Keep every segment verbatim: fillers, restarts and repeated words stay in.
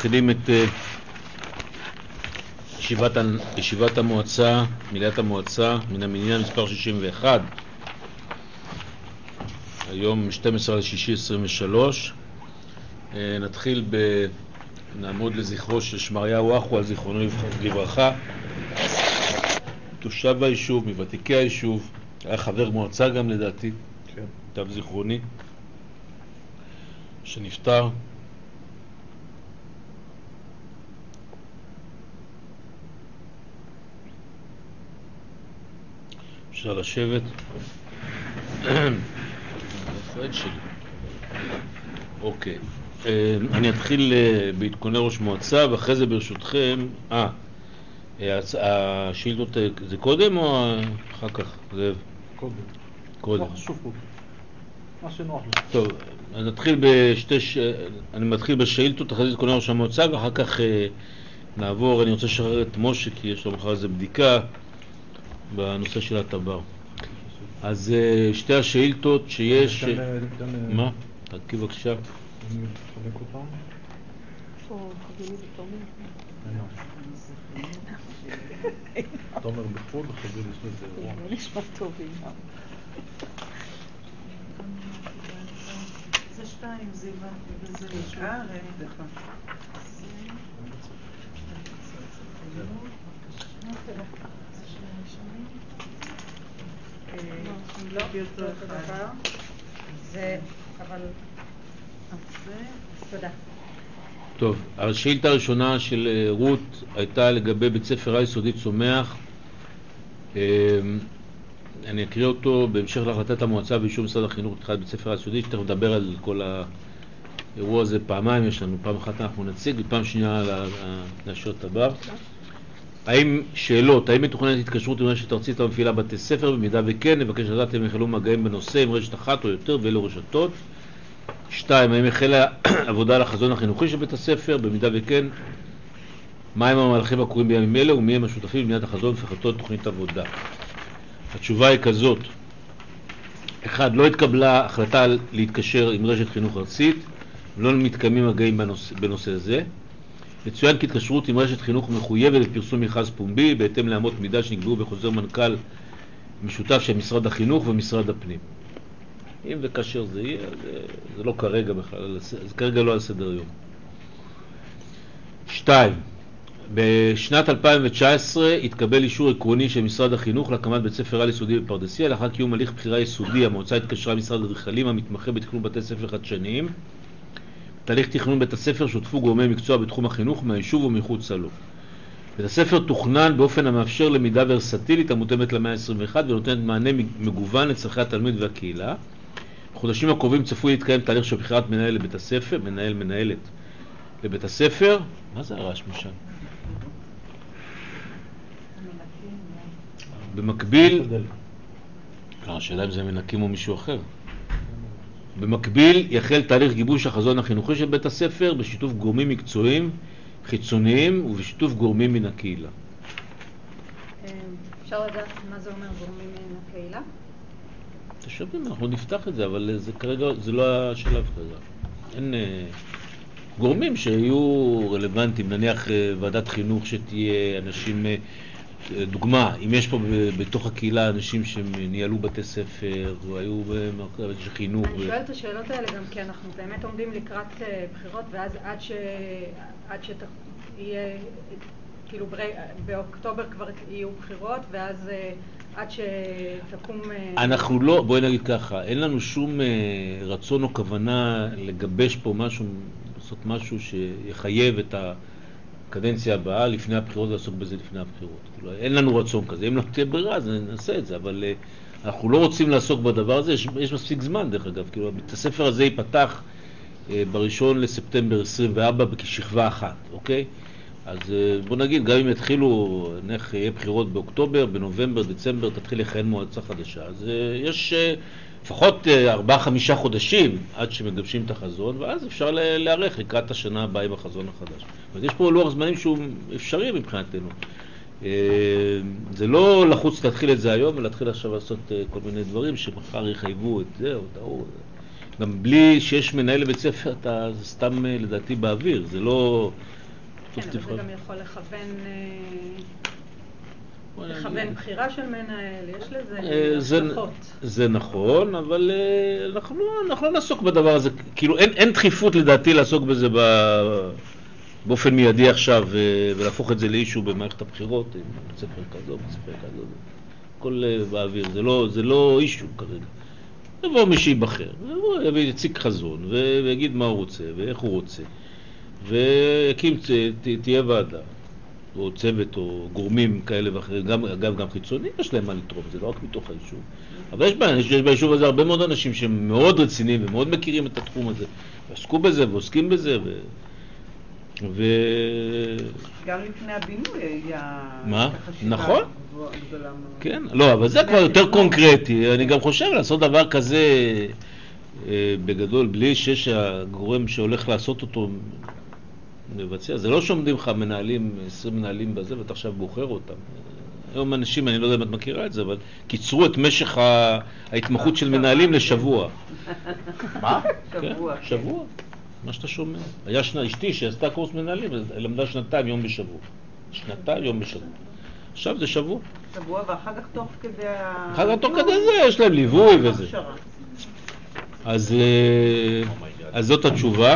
מתחילים את ישיבת, ישיבת המועצה, מליאת המועצה, מן המניין מספר שישים ואחת. היום שתים עשרה לשישי עשרים ושלוש. נתחיל ב... נעמוד לזכרו של שמריהו אחו, זיכרונו לברכה. תושב היישוב, מוותיקי היישוב, היה חבר מועצה גם לדעתי, כן. תו זיכרוני, שנפטר. אפשר לשבת. הפרד שלי. אוקיי. אני אתחיל בעדכוני ראש מועצה, ואחרי זה ברשותכם, אה, השאילתות זה קודם או אחר כך? זאב? קודם. קודם. לא חשוב פה. מה שנוח לך. טוב, אז נתחיל בשתי, ש... אני מתחיל בשאילתות, אחרי זה עדכוני ראש המועצה, ואחר כך נעבור, אני רוצה לשחרר את משה, כי יש לו מחר איזה בדיקה בנושא של הטבר. אז שתי השאילתות שיש... מה? תרכיב בבקשה. אני חלק אותם. פה חבילי ותומר. תומר בחול וחבילי יש לזה אירוע. זה נשמע טוב אימא. זה שתיים, זה הבנתי, וזה נשאר, דחה. זה, אבל... תודה. טוב, השאילתה הראשונה של רות הייתה לגבי בית ספר היסודי צומח. אני אקריא אותו בהמשך להחלטת המועצה באישור משרד החינוך לתחילת בית ספר היסודי, שתכף נדבר על כל האירוע הזה פעמיים יש לנו, פעם אחת אנחנו נציג ופעם שנייה נאשר את הבר. האם שאלות, האם מתוכננת התקשרות עם רשת ארצית המפעילה בתי ספר? במידה וכן, נבקש לדעת אם החלו מגעים בנושא עם רשת אחת או יותר ואילו רשתות. שתיים, האם החלה עבודה על החזון החינוכי של בית הספר? במידה וכן, מהם המהלכים הקורים בימים אלה ומי הם השותפים לבניית החזון והחלטות תוכנית עבודה? התשובה היא כזאת: אחד, לא התקבלה החלטה להתקשר עם רשת חינוך ארצית, ולא מתקיימים מגעים בנושא, בנושא הזה. יצוין כי התקשרות עם רשת חינוך מחויבת לפרסום מכרז פומבי בהתאם לאמות מידה שנקבעו בחוזר מנכ"ל משותף של משרד החינוך ומשרד הפנים. אם וכאשר זה יהיה, זה, זה לא כרגע בכלל, זה כרגע לא על סדר יום. שתיים, בשנת אלפיים תשע עשרה התקבל אישור עקרוני של משרד החינוך להקמת בית ספר על יסודי בפרדסיה. לאחר קיום הליך בחירה יסודי, המועצה התקשרה משרד אדריכלים המתמחה בתכנון בתי ספר חדשניים. בתהליך תכנון בית הספר שותפו גורמי מקצוע בתחום החינוך מהיישוב ומחוץ לו. בית הספר תוכנן באופן המאפשר למידה ורסטילית המותאמת למאה ה-עשרים ואחת ונותנת מענה מגוון לצרכי התלמיד והקהילה. בחודשים הקרובים צפוי להתקיים תהליך של בחירת מנהל לבית הספר, מנהל מנהלת לבית הספר. מה זה הרעש משם? במקביל, לא, השאלה אם זה מנקים או מישהו אחר. במקביל יחל תהליך גיבוש החזון החינוכי של בית הספר בשיתוף גורמים מקצועיים חיצוניים ובשיתוף גורמים מן הקהילה. אפשר לדעת מה זה אומר גורמים מן הקהילה? תשבים, אנחנו נפתח את זה, אבל זה כרגע, זה לא השלב כרגע. אין גורמים שיהיו רלוונטיים, נניח ועדת חינוך שתהיה אנשים, דוגמה, אם יש פה בתוך הקהילה אנשים שניהלו בתי ספר, והיו במרכז חינוך. אני שואלת את השאלות האלה גם כי אנחנו באמת עומדים לקראת בחירות, ואז עד ש... עד שתהיה, כאילו באוקטובר כבר יהיו בחירות, ואז עד שתקום... אנחנו לא, בואי נגיד ככה, אין לנו שום רצון או כוונה לגבש פה משהו, לעשות משהו שיחייב את הקדנציה הבאה לפני הבחירות ולעסוק בזה לפני הבחירות. אין לנו רצון כזה, אם לא תהיה ברירה אז נעשה את זה, אבל אנחנו לא רוצים לעסוק בדבר הזה, יש, יש מספיק זמן דרך אגב, כאילו בית הספר הזה ייפתח בראשון לספטמבר עשרים וארבע כשכבה אחת, אוקיי? אז בוא נגיד, גם אם יתחילו, נניח יהיה בחירות באוקטובר, בנובמבר, דצמבר, תתחיל לכהן מועצה חדשה. אז יש לפחות ארבעה, חמישה חודשים עד שמגבשים את החזון, ואז אפשר להיערך לקראת השנה הבאה עם החזון החדש. אז יש פה לוח זמנים שהוא אפשרי מבחינתנו. זה לא לחוץ להתחיל את זה היום, ולהתחיל עכשיו לעשות כל מיני דברים שמחר יחייבו את זה או את ההוא. גם בלי שיש מנהל לבית ספר, אתה סתם לדעתי באוויר, זה לא... כן, אבל זה גם יכול לכוון... לכוון בחירה של מנהל, יש לזה השלכות. זה נכון, אבל אנחנו לא נעסוק בדבר הזה, כאילו אין דחיפות לדעתי לעסוק בזה באופן מיידי עכשיו ולהפוך את זה לאישו במערכת הבחירות, עם בית ספר כזו, בית ספר כזו, הכל באוויר, זה לא אישו כרגע. יבוא מי שיבחר, יציג חזון ויגיד מה הוא רוצה ואיך הוא רוצה, ויקים, תהיה ועדה. או צוות או גורמים כאלה ואחרים, גם, אגב, גם חיצוניים יש להם מה לתרום, זה לא רק מתוך היישוב. אבל יש, בה, יש, יש ביישוב הזה הרבה מאוד אנשים שהם מאוד רציניים ומאוד מכירים את התחום הזה, ועסקו בזה ועוסקים בזה. ו... ו... גם לפני הבינוי היה... מה? נכון? כן, לא, אבל זה כבר יותר קונקרטי. אני גם חושב לעשות דבר כזה בגדול, בלי שיש הגורם שהולך לעשות אותו לבצע. זה לא שעומדים לך מנהלים, עשרים מנהלים בזה, ואתה עכשיו בוחר אותם. היום אנשים, אני לא יודע אם את מכירה את זה, אבל קיצרו את משך ההתמחות של מנהלים לשבוע. מה? שבוע. שבוע, מה שאתה שומע. היה שנה, אשתי שעשתה קורס מנהלים, למדה שנתיים יום בשבוע. שנתיים יום בשבוע. עכשיו זה שבוע. שבוע, ואחר כך תוך כדי ה... אחר כך תוך כדי זה, יש להם ליווי וזה. אז זאת התשובה.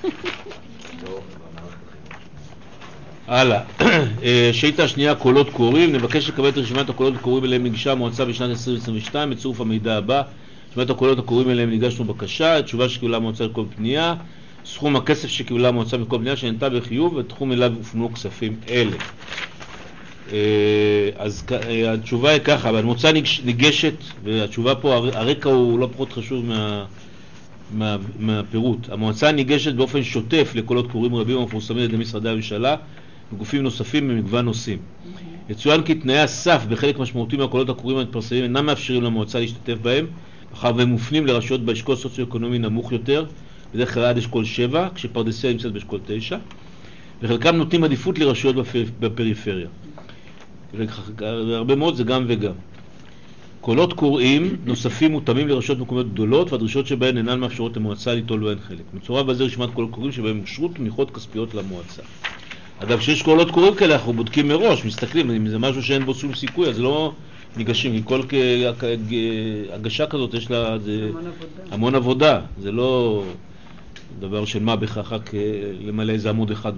הלאה, שאילתה השנייה, קולות קוראים. נבקש לקבל את רשימת הקולות הקוראים אליהם ניגשה המועצה בשנת עשרים עשרים ושתיים בצירוף המידע הבא: רשימת הקולות הקוראים אליהם ניגשנו בקשה, התשובה שקיבלה המועצה לכל פנייה, סכום הכסף שקיבלה המועצה לכל פנייה שנענתה בחיוב, ותחום אליו הופנו כספים אלה. אז התשובה היא ככה, המועצה ניגשת, והתשובה פה, הרקע הוא לא פחות חשוב מה... מה, מהפירוט. המועצה ניגשת באופן שוטף לקולות קוראים רבים המפורסמים על ידי משרדי הממשלה וגופים נוספים במגוון נושאים. יצוין כי תנאי הסף בחלק משמעותי מהקולות הקוראים המתפרסמים אינם מאפשרים למועצה להשתתף בהם, מאחר והם מופנים לרשויות באשכול סוציו-אקונומי נמוך יותר, בדרך כלל עד אשכול שבע, כשפרדסיה נמצאת באשכול תשע, וחלקם נותנים עדיפות לרשויות בפריפריה. והרבה מאוד זה גם וגם. קולות קוראים נוספים מותאמים לרשויות מקומיות גדולות, והדרישות שבהן אינן מאפשרות למועצה ליטול בהן חלק. מצורף בזה רשימת קולות קוראים שבהם אושרו תמיכות כספיות למועצה. אגב, שיש קולות קוראים כאלה, אנחנו בודקים מראש, מסתכלים, אם זה משהו שאין בו שום סיכוי, אז לא ניגשים, כי כל הגשה כזאת יש לה זה המון עבודה. המון עבודה. זה לא דבר של מה בכך, רק למלא איזה עמוד אחד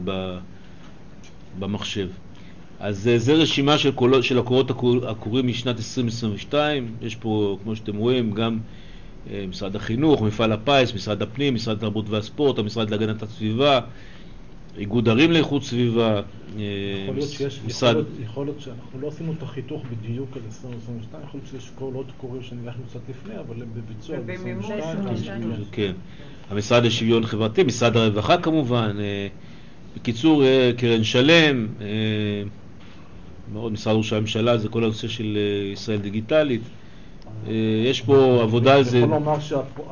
במחשב. אז זה רשימה של, קולות, של הקולות הקוראים משנת עשרים עשרים ושתיים. יש פה, כמו שאתם רואים, גם משרד החינוך, מפעל הפיס, משרד הפנים, משרד התרבות והספורט, המשרד להגנת הסביבה, איגוד ערים לאיכות סביבה. יכול להיות שיש, משרד... יכול, להיות, יכול להיות שאנחנו לא עשינו את החיתוך בדיוק על עשרים עשרים ושתיים, יכול להיות שיש קולות קוראים שניגשנו קצת לפני, אבל הם בביצוע עשרים ושתיים. כן. המשרד לשוויון חברתי, משרד הרווחה כמובן, בקיצור, קרן שלם, מאוד משרד ראש הממשלה, זה כל הנושא של ישראל דיגיטלית. יש פה עבודה על זה. אני יכול לומר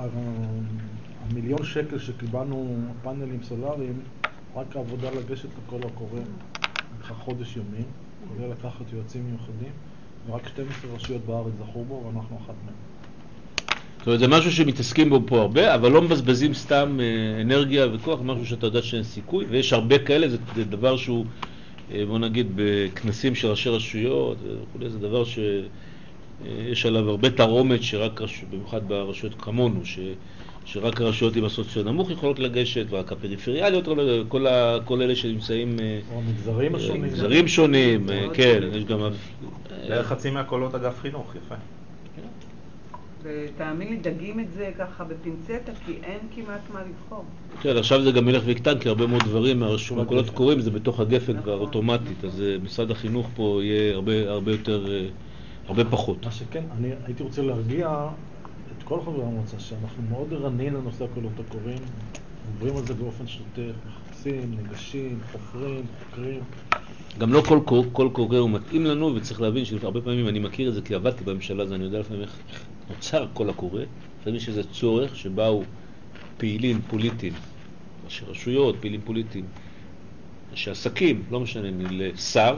שהמיליון שקל שקיבלנו פאנלים סולריים, רק העבודה לגשת לכל הקורא, לקח חודש ימים, כולל לקחת יועצים מיוחדים, ורק שתים עשרה רשויות בארץ זכו בו, ואנחנו אחת מהם. זאת אומרת, זה משהו שמתעסקים בו פה הרבה, אבל לא מבזבזים סתם אנרגיה וכוח, משהו שאתה יודע שאין סיכוי, ויש הרבה כאלה, זה דבר שהוא, בוא נגיד, בכנסים של ראשי רשויות, וכולי, זה דבר שיש עליו הרבה תרעומת, שרק, במיוחד ברשויות כמונו, ש... שרק הרשויות עם הסוציו נמוך יכולות לגשת, ורק הפריפריאליות, כל, ה... כל אלה שנמצאים... או המגזרים השונים. מגזרים שונים, כן, יש גם... בערך חצי מהקולות אגף חינוך, יפה. ותאמין לי, דגים את זה ככה בפינצטה, כי אין כמעט מה לבחור. כן, עכשיו זה גם ילך ויקטן, כי הרבה מאוד דברים מהקולות קוראים, זה בתוך הגפן כבר אוטומטית, אז משרד החינוך פה יהיה הרבה, הרבה יותר, הרבה פחות. מה שכן, אני הייתי רוצה להרגיע את כל חברי המועצה, שאנחנו מאוד ערניים לנושא הקולות הקוראים, עוברים על זה באופן שוטף, מחפשים, ניגשים, חופרים, חוקרים. גם לא כל קול קורא הוא מתאים לנו, וצריך להבין שהרבה פעמים אני מכיר את זה כי עבדתי בממשלה, אז אני יודע לפעמים איך נוצר קול הקורא, לפעמים שזה צורך שבאו פעילים פוליטיים, ראשי רשויות, פעילים פוליטיים, ראשי עסקים, לא משנה, לשר,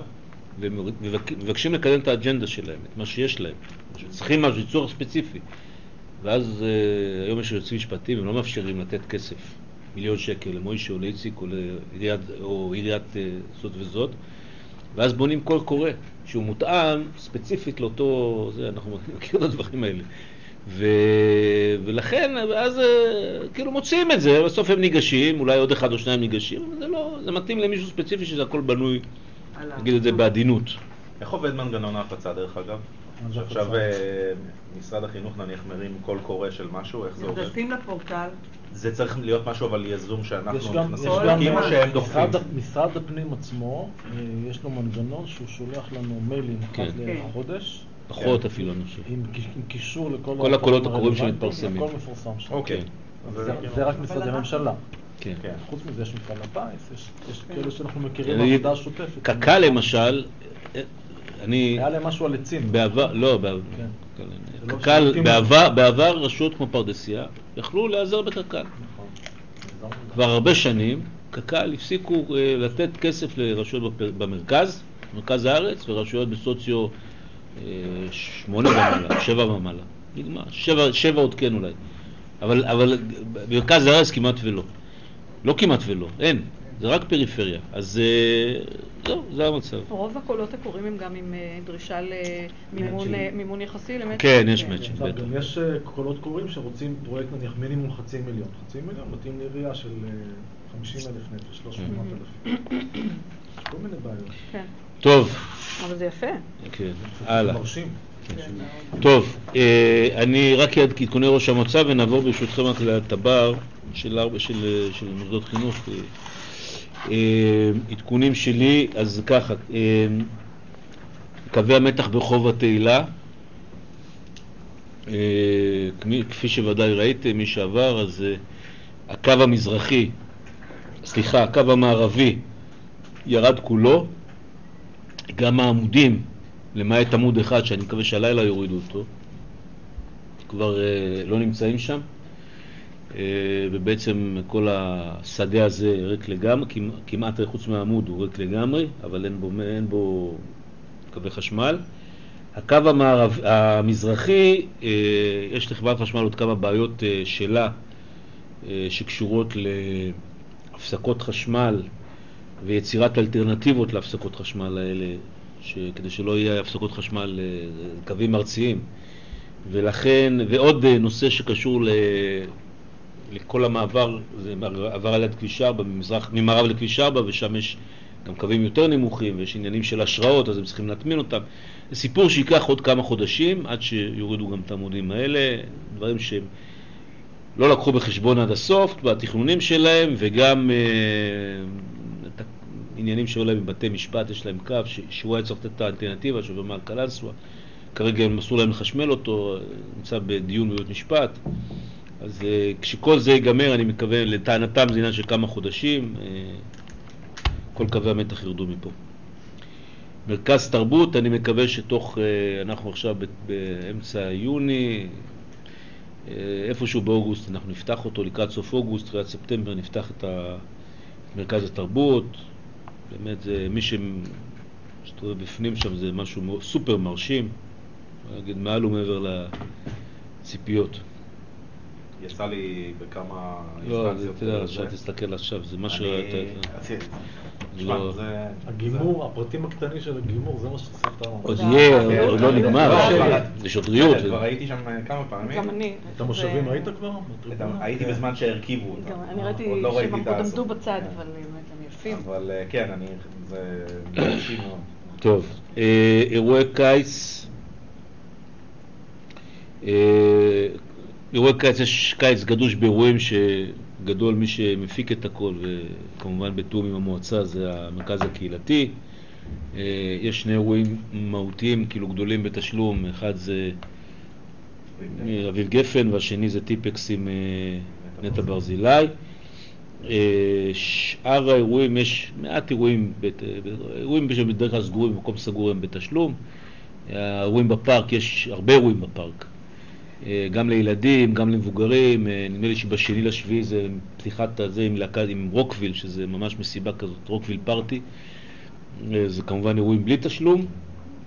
ומבקשים לקדם את האג'נדה שלהם, את מה שיש להם. צריכים משהו, צורך ספציפי. ואז אה, היום יש יועצים משפטיים, הם לא מאפשרים לתת כסף, מיליון שקל למוישה או לאיציק או לעיריית, או עיריית אה, זאת וזאת, ואז בונים קול קורא, שהוא מותאם ספציפית לאותו, זה, אנחנו מכירים את הדברים האלה. ו... ולכן, אז כאילו מוצאים את זה, בסוף הם ניגשים, אולי עוד אחד או שניים ניגשים, אבל זה לא, זה מתאים למישהו ספציפי שזה הכל בנוי, נגיד את זה בעדינות. איך עובד מנגנון ההפצה דרך אגב? שעכשיו משרד החינוך נניח מרים קול קורא של משהו, איך זה עובד? נכנסים לפורטל. זה צריך להיות משהו אבל יזום שאנחנו נכנסים יש לדקים גם או שהם דוחפים? משרד הפנים עצמו, יש לו מנגנון שהוא שולח לנו מיילים אחת לחודש. פחות אפילו אני חושב. עם קישור לכל כל הקולות הקוראים שמתפרסמים. הכל מפורסם שם. אוקיי. זה רק משרדי ממשלה. כן. חוץ מזה יש מפעל הפיס, יש כאלה שאנחנו מכירים עבודה השוטפת. קק"ל למשל, אני... היה להם משהו על עצים. בעבר, לא, קק"ל, בעבר רשויות כמו פרדסיה יכלו להיעזר בקק"ל. כבר הרבה שנים קק"ל הפסיקו לתת כסף לרשויות במרכז, מרכז הארץ, ורשויות בסוציו שמונה ומעלה, שבע ומעלה. נגמר, שבע, שבע עוד כן אולי. אבל, אבל במרכז הארץ כמעט ולא. לא כמעט ולא, אין. זה רק פריפריה. אז זהו, זה המצב. רוב הקולות הקוראים הם גם עם דרישה למימון יחסי למצ'ינג. כן, יש מצ'ינג. גם יש קולות קוראים שרוצים פרויקט נניח מינימום חצי מיליון. חצי מיליון מתאים לעירייה של חמישים אלף נפש, שלוש מאות אלף. יש כל מיני בעיות. כן. טוב. אבל זה יפה. כן, הלאה. מרשים. טוב, אני רק יד עדכוני ראש המועצה ונעבור ברשותכם רק לטבר של ארבע של מוסדות חינוך. עדכונים שלי, אז ככה, קווי המתח ברחוב התהילה, כפי שוודאי ראיתם, מי שעבר, אז הקו המזרחי, סליחה, הקו המערבי ירד כולו, גם העמודים, למעט עמוד אחד שאני מקווה שהלילה יורידו אותו, כבר לא נמצאים שם, ובעצם כל השדה הזה ריק לגמרי, כמעט חוץ מהעמוד הוא ריק לגמרי, אבל אין בו, אין בו קווי חשמל. הקו המערב, המזרחי, יש לחברת חשמל עוד כמה בעיות שלה שקשורות להפסקות חשמל ויצירת אלטרנטיבות להפסקות חשמל האלה, כדי שלא יהיה הפסקות חשמל, קווים ארציים. ולכן, ועוד נושא שקשור ל... לכל המעבר, זה עבר על יד כביש ארבע, ממזרח, ממערב לכביש ארבע, ושם יש גם קווים יותר נמוכים, ויש עניינים של השראות, אז הם צריכים להטמין אותם. זה סיפור שיקח עוד כמה חודשים, עד שיורידו גם את העמודים האלה, דברים שהם לא לקחו בחשבון עד הסוף, בתכנונים שלהם, וגם אה, את העניינים שהיו להם בבתי משפט, יש להם קו, שהוא היה צריך לתת את האלטרנטיבה, שהוא במעל קלנסווה, כרגע הם אסור להם לחשמל אותו, נמצא בדיון בבית משפט. אז כשכל זה ייגמר, אני מקווה, לטענתם זה עניין של כמה חודשים, כל קווי המתח ירדו מפה. מרכז תרבות, אני מקווה שתוך, אנחנו עכשיו באמצע יוני, איפשהו באוגוסט אנחנו נפתח אותו, לקראת סוף אוגוסט, תחילת ספטמבר נפתח את מרכז התרבות. באמת, זה, מי שתראה בפנים שם זה משהו סופר מרשים, נגיד מעל ומעבר לציפיות. יצא לי בכמה... לא, אתה יודע, עכשיו תסתכל עכשיו, זה מה שראית... הגימור, הפרטים הקטנים של הגימור, זה מה שחשפת לנו. עוד יהיה, עוד לא נגמר, זה שוטריות. כבר הייתי שם כמה פעמים. גם אני. את המושבים ראית כבר? הייתי בזמן שהרכיבו אותם. אני ראיתי שהם עמדו בצד, אבל הם יפים. אבל כן, זה מרשים מאוד. טוב, אירועי קיץ... אירועי קיץ, יש קיץ גדוש באירועים שגדול מי שמפיק את הכל, וכמובן בתאום עם המועצה זה המרכז הקהילתי. יש שני אירועים מהותיים, כאילו גדולים בתשלום, אחד זה אביב גפן והשני זה טיפקס עם נטע ברזילי. שאר האירועים, יש מעט אירועים, אירועים שבדרך כלל סגורים, במקום סגור הם בתשלום. האירועים בפארק, יש הרבה אירועים בפארק. גם לילדים, גם למבוגרים, נדמה לי שבשני לשביעי זה פתיחת הזה עם להקה, עם רוקוויל, שזה ממש מסיבה כזאת, רוקוויל פארטי, זה כמובן אירועים בלי תשלום.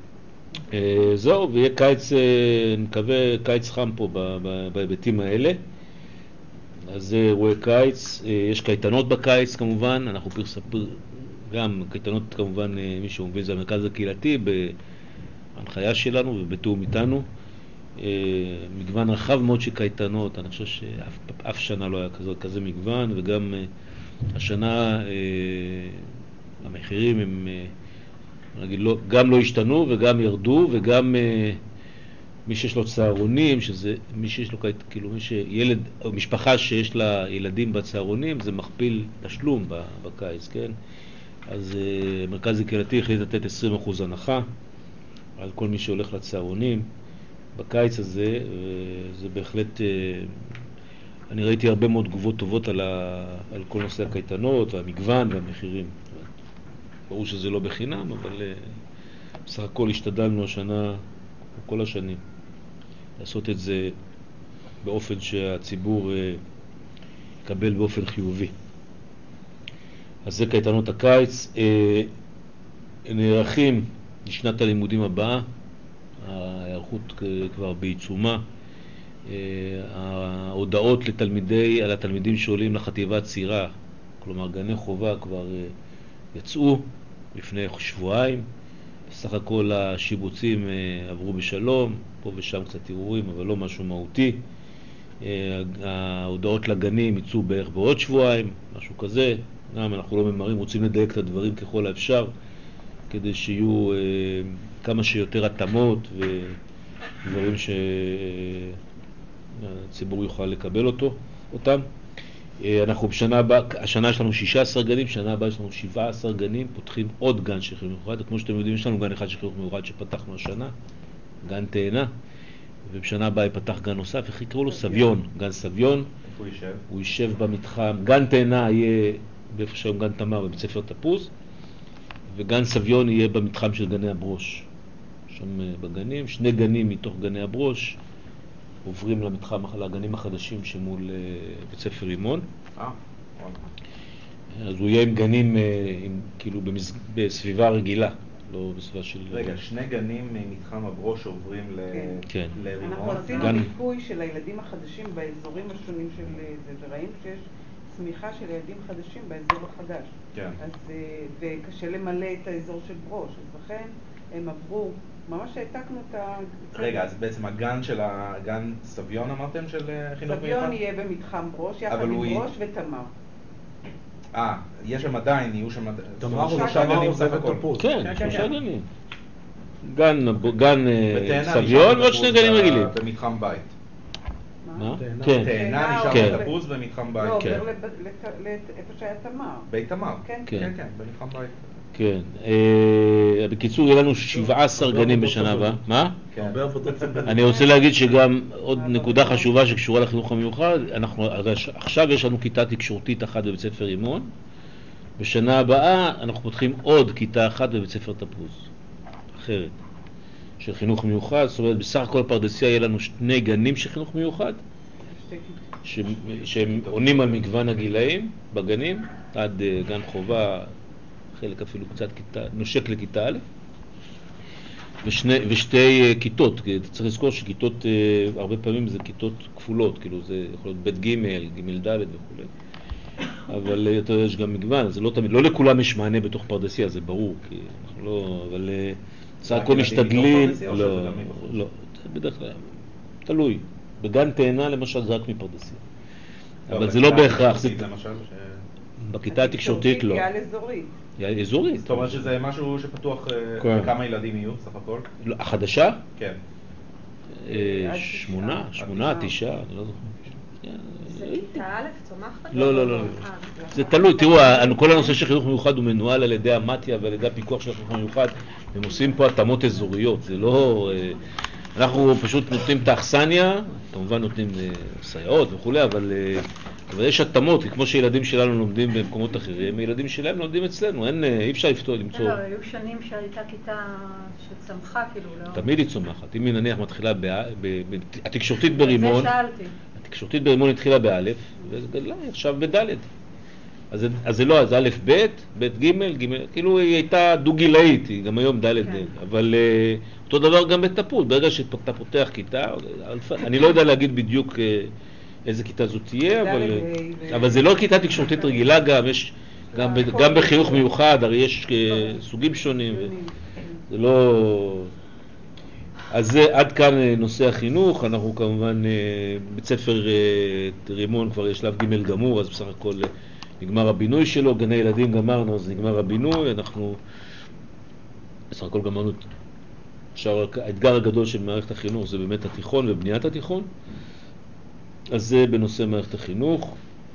אה, זהו, ויהיה קיץ, אה, נקווה קיץ חם פה ב- ב- בהיבטים האלה. אז זה אירועי קיץ, אה, יש קייטנות בקיץ כמובן, אנחנו פרסם, גם קייטנות כמובן, אה, מי שמוביל זה המרכז הקהילתי, בהנחיה שלנו ובתאום איתנו. אה, מגוון רחב מאוד של קייטנות, אני חושב שאף אף שנה לא היה כזה, כזה מגוון, וגם אה, השנה אה, המחירים הם אה, נגיד, לא, גם לא השתנו וגם ירדו, וגם אה, מי שיש לו צהרונים, שזה מי שיש לו כאילו מי שילד או משפחה שיש לה ילדים בצהרונים, זה מכפיל תשלום ב- בקיץ, כן? אז אה, מרכז הקהילתי החליט לתת עשרים אחוז הנחה על כל מי שהולך לצהרונים בקיץ הזה. זה בהחלט, אה, אני ראיתי הרבה מאוד תגובות טובות על, ה, על כל נושא הקייטנות והמגוון והמחירים. ברור שזה לא בחינם, אבל אה, בסך הכל השתדלנו השנה, כל השנים, לעשות את זה באופן שהציבור אה, יקבל באופן חיובי. אז זה קייטנות הקיץ. אה, נערכים לשנת הלימודים הבאה, ההיערכות כבר בעיצומה. אה, ההודעות לתלמידי, על התלמידים שעולים לחטיבה צעירה, כלומר גני חובה, כבר אה, יצאו לפני שבועיים. סך הכל השיבוצים אה, עברו בשלום, פה ושם קצת ערעורים, אבל לא משהו מהותי. אה, ההודעות לגנים יצאו בערך בעוד שבועיים, משהו כזה. גם אנחנו לא ממהרים, רוצים לדייק את הדברים ככל האפשר, כדי שיהיו אה, כמה שיותר התאמות ודברים שהציבור יוכל לקבל אותו, אותם. אנחנו בשנה הבאה, השנה יש לנו שישה עשר גנים, שנה הבאה יש לנו שבעה עשר גנים, פותחים עוד גן של חינוך מיוחד. כמו שאתם יודעים, יש לנו גן אחד של חינוך מיוחד שפתחנו השנה, גן תאנה, ובשנה הבאה יפתח גן נוסף, איך יקראו לו? סביון, גן סביון. איפה הוא יישב? הוא יישב במתחם, גן תאנה יהיה באיפה שהיום גן תמר בבית ספר תפוז, וגן סביון יהיה במתחם של גני הברוש, שם בגנים. שני גנים מתוך גני הברוש עוברים למתחם, לגנים החדשים שמול uh, בית ספר רימון. אה, אז הוא יהיה עם גנים, uh, עם, כאילו במס... בסביבה רגילה, לא בסביבה של... רגע, שני גנים ממתחם הברוש עוברים ל... כן. לרימון. אנחנו עשינו גן... מיפוי של הילדים החדשים באזורים השונים של זה, וראינו שיש צמיחה של ילדים חדשים באזור החדש. כן. אז, וקשה למלא את האזור של ברוש, אז לכן הם עברו, ממש העתקנו את ה... רגע, אז בעצם הגן של הגן סביון אמרתם של חינוך מיוחד? סביון יהיה במתחם ברוש, יחד עם הוא... ברוש ותמר. אה, יש שם עדיין, יהיו שם... תמר שלושה גנים סך הכל. כן, כן, שלושה כן. גנים. גן, גן ותאנה סביון נשאר ועוד שני גנים בתפוז רגילים. במתחם בית. מה? תאנה. כן. תאנה נשאר כן. בתפוז במתחם בית. לא, כן. עובר לב- לת- לת- איפה שהיה תמר. בית תמר. כן. כן. כן, כן, במתחם בית. כן. אה, בקיצור, יהיה לנו שבעה עשר גנים בשנה הבאה. מה? כן. הרבה עבודות ציבוריות. אני רוצה להגיד שגם עוד נקודה חשובה שקשורה לחינוך המיוחד, אנחנו, עכשיו יש לנו כיתה תקשורתית אחת בבית ספר רימון, בשנה הבאה אנחנו פותחים עוד כיתה אחת בבית ספר תפוז, אחרת, של חינוך מיוחד. זאת אומרת, בסך הכל פרדסיה יהיה לנו שני גנים של חינוך מיוחד, ש- שהם עונים על מגוון הגילאים בגנים, עד uh, גן חובה, חלק אפילו קצת כיתה, נושק לכיתה א', ושני, ושתי uh, כיתות. כי אתה צריך לזכור שכיתות, uh, הרבה פעמים זה כיתות כפולות, כאילו זה יכול להיות בית ג', ג' ד' וכו'. אבל uh, יש גם מגוון, זה לא תמיד, לא לכולם יש מענה בתוך פרדסיה, זה ברור, כי אנחנו לא, אבל uh, סך הכל משתדלים, לא, לא, בדרך כלל, תלוי. בגן תאנה למשל זה רק מפרדסיה. אבל זה לא בהכרח. בכיתה התקשורתית לא. היא על אזורית. היא אזורית. זאת אומרת שזה משהו שפתוח, כן. כמה ילדים יהיו סך הכל? לא, החדשה? כן. אה, שמונה, שמונה, תשעה, אני לא זוכר. זה כיתה א' צומחת? לא, לא, לא. אה, זה תלוי, תראו, ה- כל הנושא של חינוך מיוחד הוא מנוהל על ידי המתיה ועל ידי הפיקוח של החינוך המיוחד. הם עושים פה התאמות אזוריות, זה לא... אה, אנחנו פשוט נותנים את האכסניה, כמובן נותנים אה, סייעות וכו', אבל, אה, אבל יש התאמות, כמו שילדים שלנו לומדים במקומות אחרים, הילדים שלהם לומדים אצלנו, אין, אה, אי אפשר לפתור, למצוא. לא, היו שנים שהייתה כיתה שצמחה, כאילו, לא... תמיד היא צומחת. אם היא נניח מתחילה, ב, ב, ב, התקשורתית ברימון, זה שאלתי. התקשורתית ברימון התחילה באלף, וגדלה, עכשיו בדלת. אז, זה- אז זה לא, אז א' ב', ב' ג', ג', כאילו היא הייתה דו-גילאית, היא גם היום ד' כן. אבל uh, אותו דבר גם בטפול, ברגע שאתה פותח כיתה, אלפ- אני לא יודע להגיד בדיוק uh, איזה כיתה זאת תהיה, אבל, ד' uh, ה' אבל זה לא כיתה תקשורתית רגילה גם, יש גם, ב- גם בחינוך מיוחד, הרי יש uh, סוגים שונים, ו- זה לא... אז זה עד כאן אה, נושא החינוך, אנחנו כמובן אה, בית ספר אה, רימון כבר יש שלב ג' גמור, אז בסך הכל אה, נגמר הבינוי שלו, גני ילדים גמרנו, אז נגמר הבינוי, אנחנו בסך הכל גמרנו. עכשיו האתגר הגדול של מערכת החינוך זה באמת התיכון ובניית התיכון, אז זה בנושא מערכת החינוך.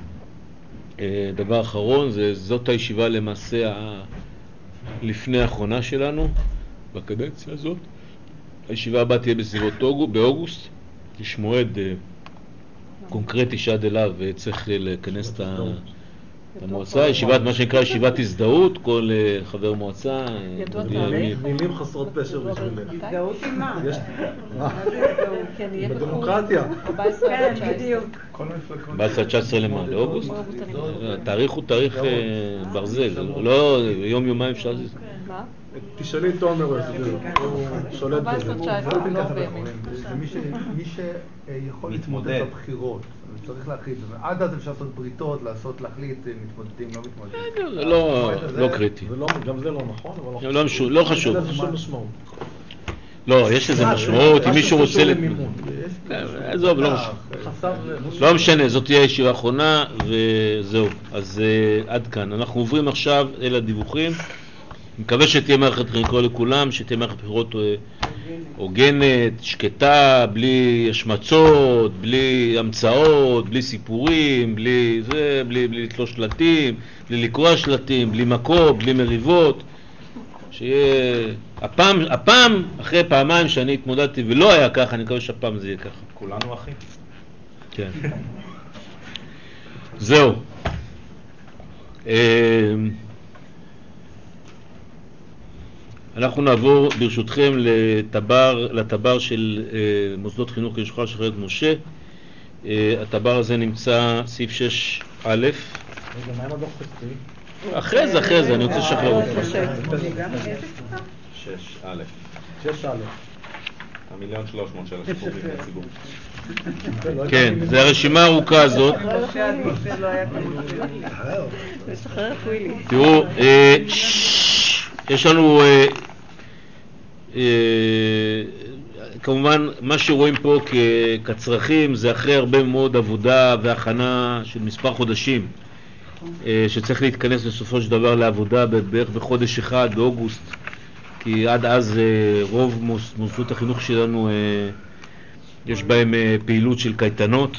אה, דבר אחרון, זה, זאת הישיבה למעשה ה- לפני האחרונה שלנו בקדנציה הזאת. הישיבה הבאה תהיה בסביבות אוגו- באוגוסט, יש מועד אה, קונקרטי שעד אליו אה, צריך אה, לכנס את ה- את המועצה, ישיבת, מה שנקרא ישיבת הזדהות, כל אה, חבר מועצה אה, ידוע מודיע תאריך? מי- מילים חסרות פשר בשבילך. הזדהות עם מה? יש- מה זה הזדהות? כן, יהיה בחו"ל. בדמוקרטיה. ארבע עשרה עד כן, תשע עשרה. בדיוק. ארבע עשרה עד תשע עשרה למה? לאוגוסט? באוגוסט אני חושבת. התאריך הוא תאריך אה, ברזל, זה לא יום יומיים אפשר לזה. מה? תשאלי את תומר, הוא שולט ארבע בזה. עשרה תשע עשרה, לא בימים. זה מי ש- מי שיכול מתמודד. להתמודד בבחירות, אז צריך להחליט. עד אז אפשר לעשות בריתות, לעשות, להחליט אם מתמודדים, לא מתמודדים. זה לא המועד הזה- לא קריטי. זה לא- גם זה לא נכון, אבל לא משו- לא חשוב. אין לזה שום משמעות. לא, יש לזה משמעות, אם מישהו רוצה... משהו לת- שקשור למימון. יש- עזוב, לא אה, חסר... לא משנה, זאת תהיה ישיבה אחרונה וזהו. אז uh, עד כאן. אנחנו עוברים עכשיו אל הדיווחים. אני מקווה שתהיה מערכת חינוך לכולם, שתהיה מערכת בחירות uh, הוגנת, שקטה, בלי השמצות, בלי המצאות, בלי סיפורים, בלי זה, בלי, בלי לתלוש שלטים, בלי לקרוא שלטים, בלי מכות, בלי מריבות. שיהיה... הפעם, הפעם, אחרי פעמיים שאני התמודדתי ולא היה ככה, אני מקווה שהפעם זה יהיה ככה. כולנו אחים. כן. זהו. אמ, אנחנו נעבור ברשותכם לטבר, לטבר של אה, מוסדות חינוך כנשוכר של חיות משה. אה, הטבר הזה נמצא סעיף שש א', רגע, מה עם הדוח כספי? אחרי זה, אחרי זה, אני רוצה לשחרר אותו. גם איזה ספר? שש א', שש א'. המיליון שלוש מאות של השיפור מבני ציבור. כן, זה הרשימה הארוכה הזאת. זה לא היה כמו זה. לשחרר את ווילי. תראו, אה, ש- יש לנו, אה, אה, כמובן, מה שרואים פה כ- כצרכים זה אחרי הרבה מאוד עבודה והכנה של מספר חודשים, אה, שצריך להתכנס בסופו של דבר לעבודה בערך בחודש אחד, באוגוסט, כי עד אז אה, רוב מוס- מוסדות החינוך שלנו אה, יש בהם אה, פעילות של קייטנות,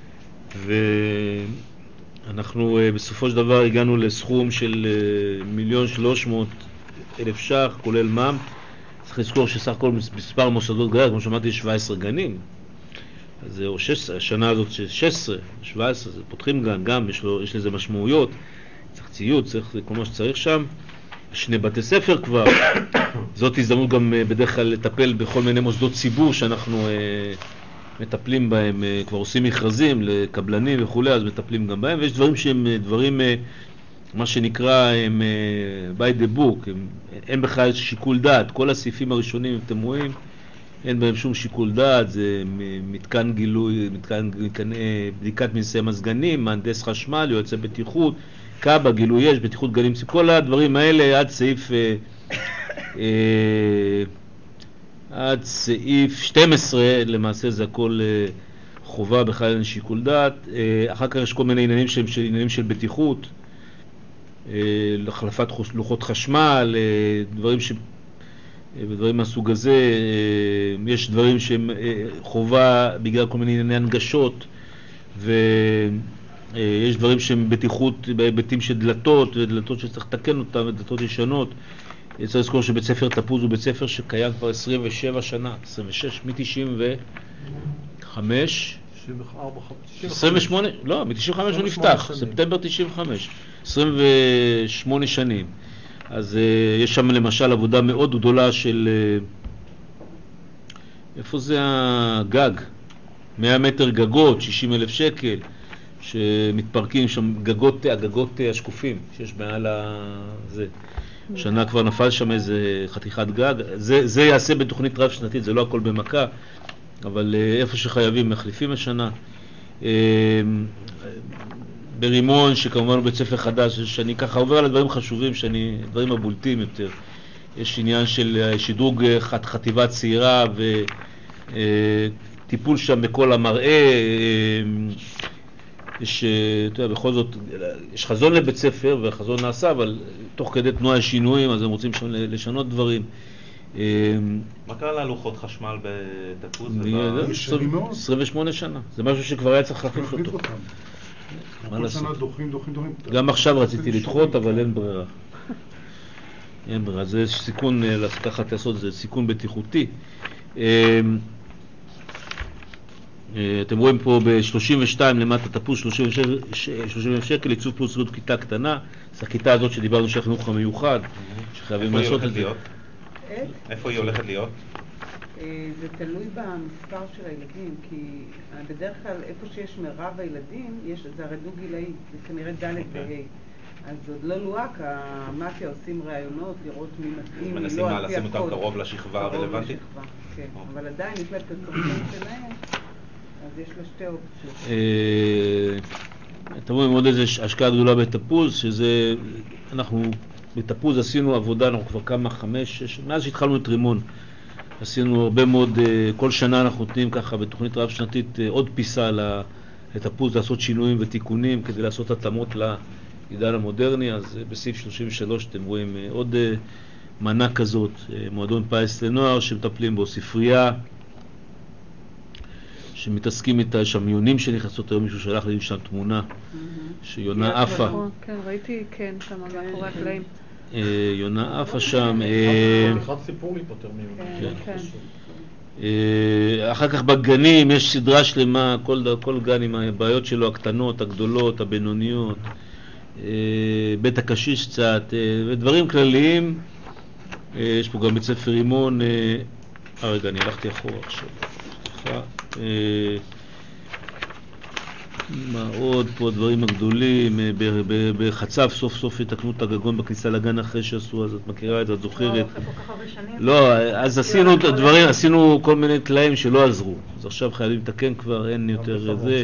ואנחנו אה, בסופו של דבר הגענו לסכום של אה, מיליון שלוש מאות אלף ש"ח, כולל מע"מ. צריך לזכור שסך הכל מספר מוסדות גדול, כמו שאמרתי, שבע עשרה גנים. אז זה או שש עשרה, השנה הזאת שש עשרה, שבע עשרה, זה פותחים גן, גם יש, לו, יש לזה משמעויות, צריך ציוד, צריך כל מה שצריך שם. שני בתי ספר כבר, זאת הזדמנות גם אה, בדרך כלל לטפל בכל מיני מוסדות ציבור שאנחנו אה, מטפלים בהם, אה, כבר עושים מכרזים לקבלנים וכו', אז מטפלים גם בהם, ויש דברים שהם אה, דברים, אה, מה שנקרא, הם אה, by the book, הם, אין בכלל שיקול דעת, כל הסעיפים הראשונים, אתם רואים, אין בהם שום שיקול דעת, זה מ- מתקן גילוי, מתקן, מתקן אה, בדיקת מנסי מזגנים, מהנדס חשמל, יועצי בטיחות, קב"א, גילוי אש, בטיחות גנים, כל הדברים האלה עד סעיף אה, אה, עד סעיף שתים עשרה, למעשה זה הכל אה, חובה, בכלל אין שיקול דעת. אה, אחר כך יש כל מיני עניינים שהם של, עניינים של בטיחות, אה, החלפת חוש, לוחות חשמל, אה, דברים ש... ודברים מהסוג הזה. אה, יש דברים שהם אה, חובה בגלל כל מיני ענייני הנגשות, ו... יש דברים שהם בטיחות בהיבטים של דלתות, ודלתות שצריך לתקן אותן, ודלתות ישנות. צריך לזכור שבית ספר תפוז הוא בית ספר שקיים כבר עשרים ושבע שנה, עשרים ושש, מ-תשעים וחמש, תשעים וארבע, עשרים ושמונה, לא, מ-תשעים וחמש הוא נפתח, ספטמבר תשעים וחמש, עשרים ושמונה שנים. אז uh, יש שם למשל עבודה מאוד גדולה של, uh, איפה זה הגג? מאה מטר גגות, שישים אלף שקל. שמתפרקים שם גגות, הגגות השקופים שיש מעל הזה. שנה כבר נפל שם איזה חתיכת גג. זה, זה יעשה בתוכנית רב שנתית, זה לא הכל במכה, אבל איפה שחייבים מחליפים השנה. ברימון, שכמובן הוא בית ספר חדש, שאני ככה עובר על הדברים חשובים, שאני, דברים הבולטים יותר. יש עניין של שדרוג חט, חטיבה צעירה וטיפול שם בכל המראה. יש, אתה יודע, בכל זאת, יש חזון לבית ספר והחזון נעשה, אבל תוך כדי תנועה שינויים, אז הם רוצים שם לשנות דברים. מה קרה ללוחות חשמל בתפוז? עשרים ושמונה שנה. זה משהו שכבר היה צריך להחליף אותו. כל שנה דוחים, דוחים, דוחים. גם עכשיו רציתי לדחות, אבל אין ברירה. אין ברירה. זה סיכון, לקחת לעשות, זה סיכון בטיחותי. אתם רואים פה ב-שלושים ושתיים למטה תפוז, שלושים אלף שקל, עיצוב פלוס ריהוט כיתה קטנה. זה הכיתה הזאת שדיברנו של החינוך המיוחד, שחייבים לעשות את זה. איפה היא הולכת להיות? זה תלוי במספר של הילדים, כי בדרך כלל איפה שיש מרב הילדים, זה הרי דו גילאי, זה כנראה ד' וה'. אז עוד לא לוהק, המתיה עושים רעיונות, לראות מי מתאים, מנסים מה, לשים אותם קרוב לשכבה הרלוונטית? כן, אבל עדיין יש לה את הצרכים שלהם, אז יש לה שתי אופציות. אתם רואים עוד איזו השקעה גדולה בתפוז, שזה, אנחנו בתפוז עשינו עבודה, אנחנו כבר כמה, חמש, שש, מאז שהתחלנו את רימון, עשינו הרבה מאוד, כל שנה אנחנו נותנים ככה בתוכנית רב שנתית עוד פיסה לתפוז, לעשות שינויים ותיקונים כדי לעשות התאמות לעידן המודרני. אז בסעיף שלושים ושלוש אתם רואים עוד מנה כזאת, מועדון פיס לנוער שמטפלים בו, ספרייה שמתעסקים איתה, יש שם יונים שנכנסות, היום מישהו שלח לי שם תמונה שיונה אפה. כן, ראיתי, כן, שם מאחורי הקלעים. יונה אפה שם. אחד סיפור להיפטר ממנו. אחר כך בגנים יש סדרה שלמה, כל גן עם הבעיות שלו, הקטנות, הגדולות, הבינוניות, בית הקשיש קצת, ודברים כלליים. יש פה גם בית ספר רימון. אה רגע, אני הלכתי אחורה עכשיו. סליחה. מה עוד פה הדברים הגדולים, בחצב סוף סוף יתקנו את הגגון בכניסה לגן אחרי שעשו, אז את מכירה את זה, את זוכרת? לא, אז עשינו את הדברים, עשינו כל מיני תלאים שלא עזרו, אז עכשיו חייבים לתקן כבר, אין יותר זה.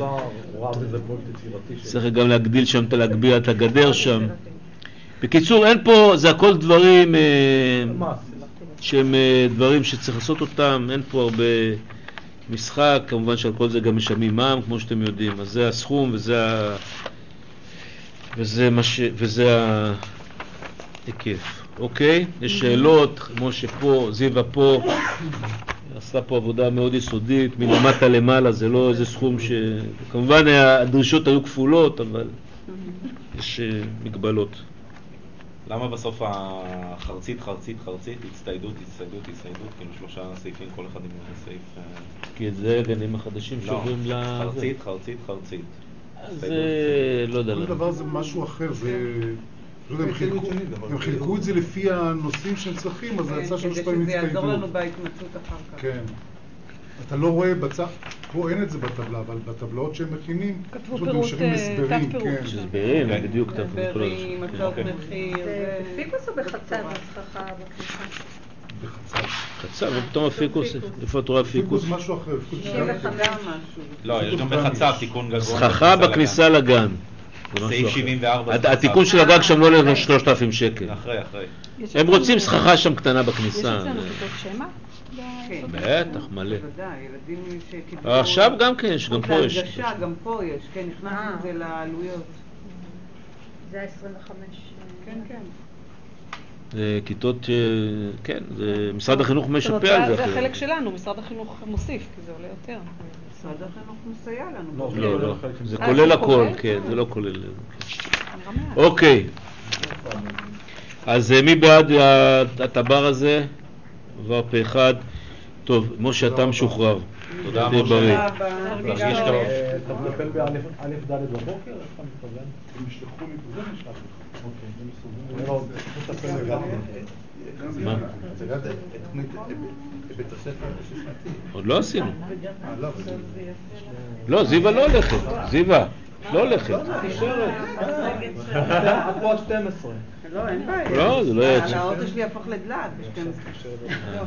צריך גם להגדיל שם, להגביה את הגדר שם. בקיצור, אין פה, זה הכל דברים שהם דברים שצריך לעשות אותם, אין פה הרבה משחק, כמובן שעל כל זה גם משלמים מע"מ, כמו שאתם יודעים, אז זה הסכום וזה ה... וזה מה ש... וזה ההיקף. אוקיי? יש שאלות, כמו שפה, זיווה פה, עשתה פה עבודה מאוד יסודית, מלמטה למעלה, זה לא איזה סכום ש... כמובן הדרישות היו כפולות, אבל יש מגבלות. למה בסוף החרצית, חרצית, חרצית, הצטיידות, הצטיידות, הצטיידות, כאילו שלושה סעיפים, כל אחד עם סעיף... כי את זה גנים החדשים שעוברים ל... לא, חרצית, חרצית, חרצית. זה לא יודע למה. כל דבר זה משהו אחר, זה... הם חילקו את זה לפי הנושאים שהם צריכים, אז זה יצא שלוש פעמים הצטיידות. כדי שזה יעזור לנו בהתמצאות אחר כך. כן. אתה לא רואה בצד, פה אין את זה בטבלה, אבל בטבלאות שהם מכינים, כתבו פירוט, תת פירוט. יש הסברים, בדיוק. הסברים, מצאות מחיר. בפיקוס או בחצר הסככה בכניסה? בחצר. חצר, ופתאום הפיקוס, איפה את רואה פיקוס? פיקוס משהו אחר, פיקוס משהו. לא, יש גם בחצר תיקון גגון. סככה בכניסה לגן. סעיף שבעים וארבע. התיקון של הגג שם לא לנו שלושת אלפים שקל. אחרי, אחרי. הם רוצים סככה שם קטנה בכניסה. יש אצלנו כיתות שמע? בטח, מלא. בוודאי, ילדים שקיבלו... עכשיו גם כן יש, גם פה יש. בהנגשה, גם פה יש, כן, נכנסנו את זה לעלויות. זה ה-עשרים וחמש. כן, כן. זה כיתות, כן, משרד החינוך משפה על זה. זה החלק שלנו, משרד החינוך מוסיף, כי זה עולה יותר. משרד החינוך מסייע לנו. לא, לא, זה כולל הכל, כן, זה לא כולל. אוקיי, אז מי בעד הטבר הזה? עבר פה אחד. טוב, משה, אתה משוחרר. תודה, משה. תרגיש טוב. אתה מטפל באלף ד' בבוקר? איך אתה מתכוון? הם ישלחו לי, זה נשלח לי. מה? עוד לא עשינו. לא, זיווה לא הולכת. זיווה, לא הולכת. נשארת. עד פה עד שתים עשרה. לא, אין בעיה. לא, זה לא יהיה. על האוטו שלי הפך לדלת ב-שתים עשרה.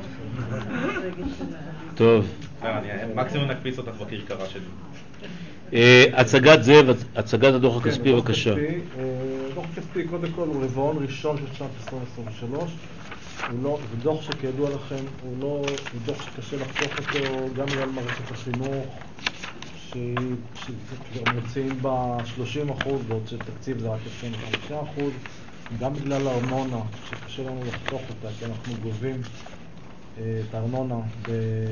טוב. מקסימום נקפיץ אותך בכרכרה שלי. אה, הצגת זאב, הצגת הדוח הכספי, בבקשה. דוח כספי, קודם כל, הוא רבעון ראשון של שנת עשרים עשרים ושלוש. הוא לא, זה דוח שכידוע לכם, הוא לא, הוא דוח שקשה לחתוך אותו גם בגלל מערכת החינוך, שמוצאים בה שלושים אחוז, בעוד שתקציב זה רק עשרים וחמישה אחוז, גם בגלל הארנונה, שקשה לנו לחתוך אותה, כי אנחנו גובים את הארנונה ב...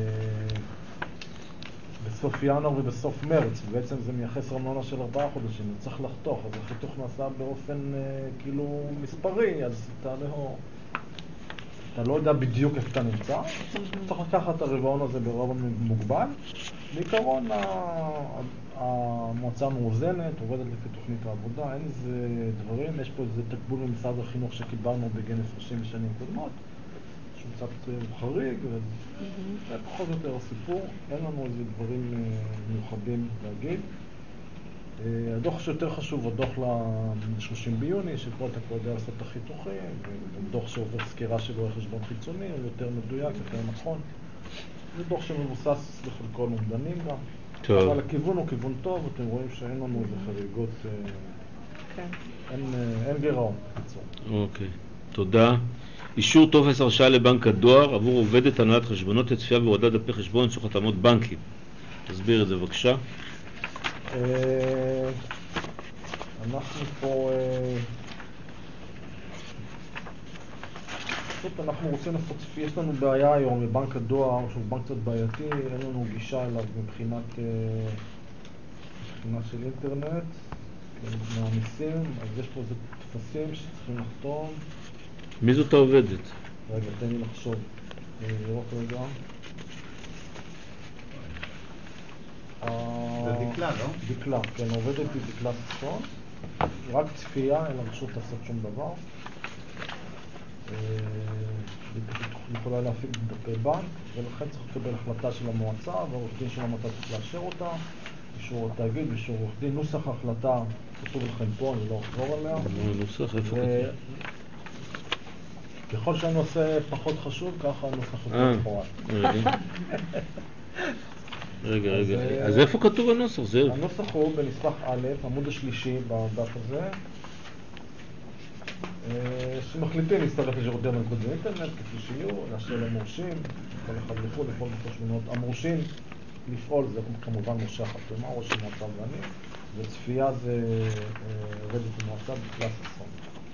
בסוף ינואר ובסוף מרץ, ובעצם זה מייחס ארנונה של ארבעה חודשים, זה צריך לחתוך, אז החיתוך נעשה באופן כאילו מספרי, אז אתה לא... אתה לא יודע בדיוק איפה אתה נמצא, צריך לקחת את הרבעון הזה ברבעון מוגבל. בעיקרון המועצה מאוזנת, עובדת לפי תוכנית העבודה, אין איזה דברים, יש פה איזה תקבול במשרד החינוך שקיבלנו בגין הפרשים בשנים קודמות, שהוא קצת חריג, וזה פחות או יותר הסיפור, אין לנו איזה דברים מיוחדים להגיד. הדוח שיותר חשוב הוא דוח ל-שלושים ביוני, שפה אתה כבר יודע לעשות את החיתוכים, ודוח שעובר סקירה של רואה חשבון חיצוני, הוא יותר מדויק, יותר נכון. זה דוח שמבוסס בחלקו לומדנים גם. טוב. אבל הכיוון הוא כיוון טוב, אתם רואים שאין לנו איזה חריגות, כן. אין, אין גירעון, בקיצור. אוקיי, תודה. אישור טופס הרשאה לבנק הדואר עבור עובדת הנהלת חשבונות לצפייה והורדת דפי חשבון לצורך התאמות בנקים. תסביר את זה בבקשה. אנחנו פה, אנחנו רוצים לעשות צפייה, יש לנו בעיה היום בבנק הדואר, שהוא בנק קצת בעייתי, אין לנו גישה אליו מבחינת מבחינה של אינטרנט, מעמיסים, אז יש פה איזה טפסים שצריכים לחתום. מי זאת העובדת? רגע, תן לי לחשוב, לראות רגע. זה דקלה, לא? דקלה, כן, עובדת היא דקלה ססון, רק צפייה, אין לה רשות לעשות שום דבר. היא פשוט יכולה להפיק דפי בנק, ולכן צריך לקבל החלטה של המועצה, והעורך דין של המועצה צריך לאשר אותה, אישור התאגיד, אישור עורך דין, נוסח ההחלטה, כתוב לכם פה, אני לא אחזור עליה. נוסח, איפה כתוב? ככל שהנושא פחות חשוב, ככה הנוסח יותר מפורט. רגע, רגע. אז איפה כתוב הנוסח? הנוסח הוא בנספח א', עמוד השלישי בדף הזה, שמחליטים להצטרף לשירותי הבנקאות באינטרנט, כפי שיהיו, לאשר למורשים, כל אחד לפעול, לפעול בחשבונות. המורשים לפעול זה כמובן מורשה חתומה, ראש המועצה ואני, וצפייה זה עובדת המועצה דקלה ססון.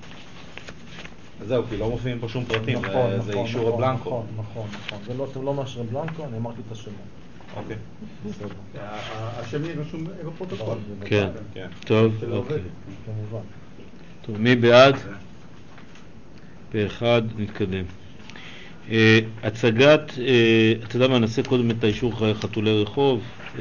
אז זהו, כי לא מופיעים פה שום פרטים, זה אישור הבלנקו. נכון, נכון, נכון. אתם לא מאשרים בלנקו, אני אמרתי את השמות. אוקיי. בסדר. השמי רשום בפרוטוקול. כן, טוב, אוקיי. כמובן. טוב, מי בעד? פה אחד, נתקדם. הצגת, אתה יודע מה, נעשה קודם את האישור חתולי רחוב,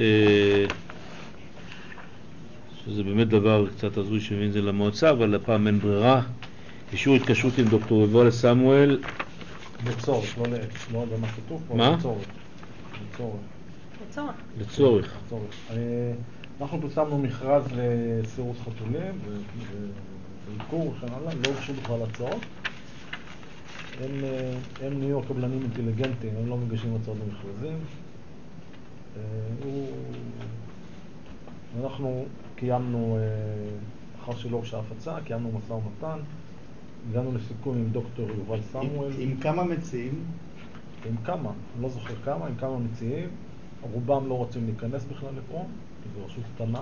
שזה באמת דבר קצת הזוי שמבין זה למועצה, אבל הפעם אין ברירה. אישור התקשרות עם דוקטור יובל סמואל. לצורך, לא לעץ, לא יודע מה כתוב פה. מה? לצורך. לצורך. לצורך. לצורך. לצורך. אנחנו פרסמנו מכרז לסירוס חתולים ועיקור וכן הלאה, לא הוגשו בכלל הצעות. הם, הם נהיו הקבלנים אינטליגנטיים, הם לא מגשים הצעות במכרזים. אנחנו קיימנו, אחר שלא הוגשה הפצה, קיימנו משא ומתן, הגענו לסיכום עם דוקטור יובל סמואל. עם כמה מציעים? עם כמה, אני לא זוכר כמה, עם כמה מציעים. רובם לא רוצים להיכנס בכלל לפה, כי זו רשות קטנה.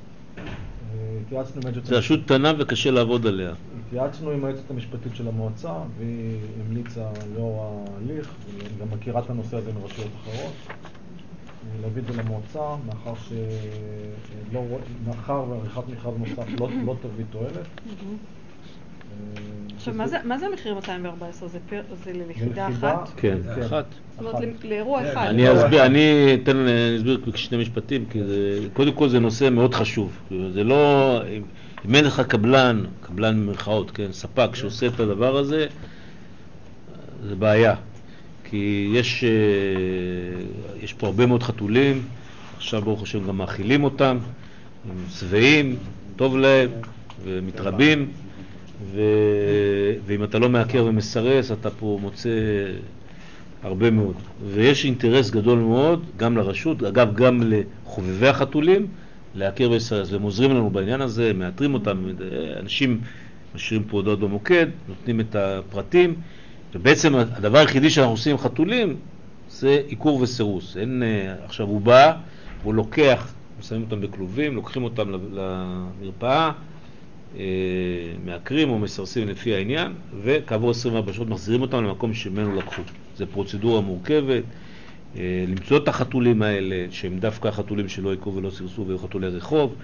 זה רשות קטנה וקשה לעבוד עליה. התייעצנו עם היועצת המשפטית של המועצה, והיא המליצה לאור ההליך, וגם מכירה את הנושא הזה מרשויות אחרות, להביא את זה למועצה, מאחר שלא, מאחר ועריכת מכרז נוסף לא, לא תביא תועלת. עכשיו, מה זה המחיר מאתיים וארבע עשרה? זה ליחידה אחת? כן, אחת. זאת אומרת, לאירוע אחד. אני אסביר, אני אתן להסביר בשני משפטים, כי קודם כל זה נושא מאוד חשוב. זה לא, אם אין לך קבלן, קבלן במרכאות, כן, ספק שעושה את הדבר הזה, זה בעיה. כי יש, יש פה הרבה מאוד חתולים, עכשיו ברוך השם גם מאכילים אותם, הם שבעים, טוב להם, ומתרבים, ו... ואם אתה לא מעקר ומסרס, אתה פה מוצא הרבה מאוד. ויש אינטרס גדול מאוד, גם לרשות, אגב, גם לחובבי החתולים, לעקר ולסרס, והם עוזרים לנו בעניין הזה, מאתרים אותם, אנשים משאירים פה הודעות במוקד, נותנים את הפרטים, ובעצם הדבר היחידי שאנחנו עושים עם חתולים זה עיקור וסירוס. אין, עכשיו הוא בא, הוא לוקח, שמים אותם בכלובים, לוקחים אותם למרפאה, מעקרים או מסרסים לפי העניין, וכעבור עשרים וארבע שעות מחזירים אותם למקום שממנו לקחו. זו פרוצדורה מורכבת, למצוא את החתולים האלה, שהם דווקא חתולים שלא עיקרו ולא סירסו, והיו חתולי רחוב.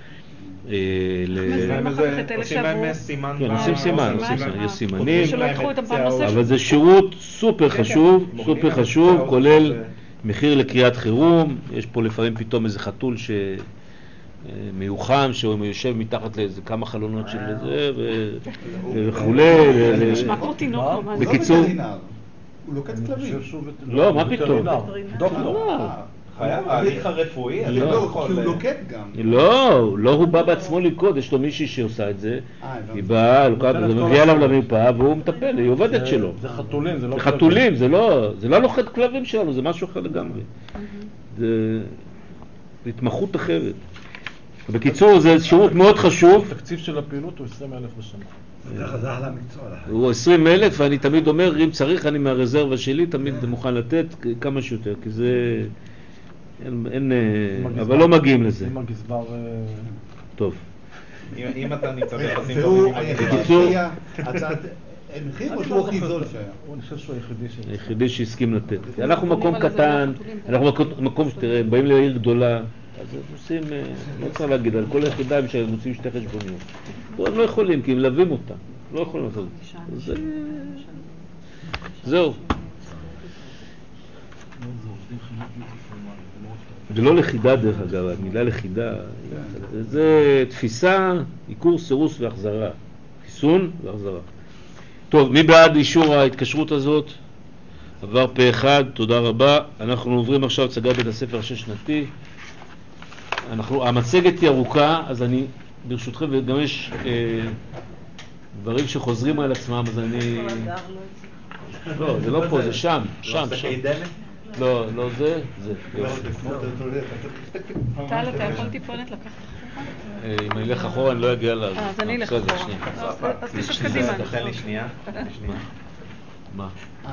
עושים להם סימן. כן, עושים סימן, יש סימנים, אבל זה שירות סופר חשוב, סופר חשוב, כולל מחיר לקריאת חירום. יש פה לפעמים פתאום איזה חתול מיוחם, שהוא יושב מתחת לאיזה כמה חלונות של זה וכולי. נשמע כמו תינוק. בקיצור, הוא לוקט כלבים. לא, מה פתאום? דוקטור. חייב, ההליך הרפואי, כי הוא לוקט גם. לא, לא הוא בא בעצמו ללכוד, יש לו מישהי שעושה את זה, היא באה, זה מביא עליו למרפאה והוא מטפל, היא עובדת שלו. זה חתולים, זה לא כלבים. חתולים, זה לא לוכד כלבים שלנו, זה משהו אחר לגמרי. זה התמחות אחרת. בקיצור, זה שירות מאוד חשוב. התקציב של הפעילות הוא עשרים אלף בשנה. זה חזר למקצוע. הוא עשרים אלף, ואני תמיד אומר, אם צריך, אני מהרזרבה שלי תמיד מוכן לתת כמה שיותר, כי זה... אין... אבל לא מגיעים לזה. אם הגזבר... טוב. אם אתה נצטרך לשים והוא בקיצור... מחיר או שהוא הכי זול שהיה? אני חושב שהוא היחידי ש... היחידי שהסכים לתת. אנחנו מקום קטן, אנחנו מקום שתראה, באים לעיר גדולה, אז עושים, לא צריך להגיד, על כל היחידה הם שעושים שתי חשבוניות. הם לא יכולים, כי הם מלווים אותם. לא יכולים לעשות את זה. זהו. זה לא לכידה דרך אגב, המילה לכידה. זה תפיסה, עיקור, סירוס והחזרה. חיסון והחזרה. טוב, מי בעד אישור ההתקשרות הזאת? עבר פה אחד, תודה רבה. אנחנו עוברים עכשיו הצגת בית הספר השש-שנתי. אנחנו, המצגת היא ארוכה, אז אני, ברשותכם, וגם יש אה, דברים שחוזרים על עצמם, אז אני... לא, זה לא פה, זה שם, שם, שם. לא, לא זה, זה. טל, אתה יכול טיפונת לקחת אחורה? אם אני אלך אחורה, אני לא אגיע לזה. אז אני אלך אחורה. אז תשב קדימה. תתן לי שנייה. מה?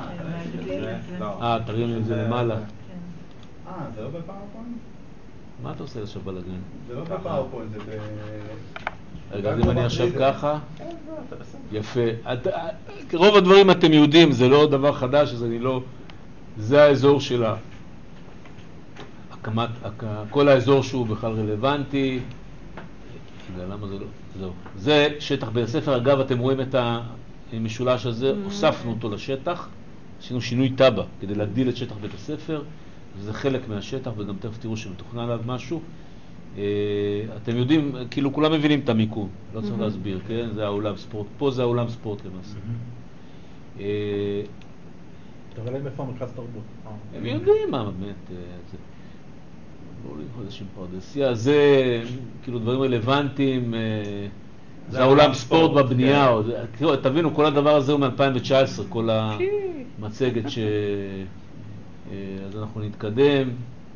אה, תרים לי את זה למעלה. אה, זה לא בפאורפוינט? מה אתה עושה עכשיו בלגן? זה לא בפאורפוינט, זה ב... רגע, אז אם אני עכשיו ככה? יפה. רוב הדברים אתם יודעים, זה לא דבר חדש, אז אני לא... זה האזור שלה. הקמת, כל האזור שהוא בכלל רלוונטי. רגע, למה זה לא? זהו. זה שטח בית הספר. אגב, אתם רואים את המשולש הזה, הוספנו אותו לשטח. עשינו שינוי טבע כדי להגדיל את שטח בית הספר. וזה חלק מהשטח, וגם תכף תראו שמתוכנן עליו משהו. אתם יודעים, כאילו כולם מבינים את המיקום, לא צריך להסביר, כן? זה האולם ספורט. פה זה האולם ספורט למעשה. תראה להם איפה המרכז תרבות. הם יודעים מה באמת, זה לא ללכוד איזושהי פרדסיה, זה כאילו דברים רלוונטיים, זה האולם ספורט בבנייה, תבינו, כל הדבר הזה הוא מ-אלפיים תשע עשרה, כל המצגת ש... אז אנחנו נתקדם,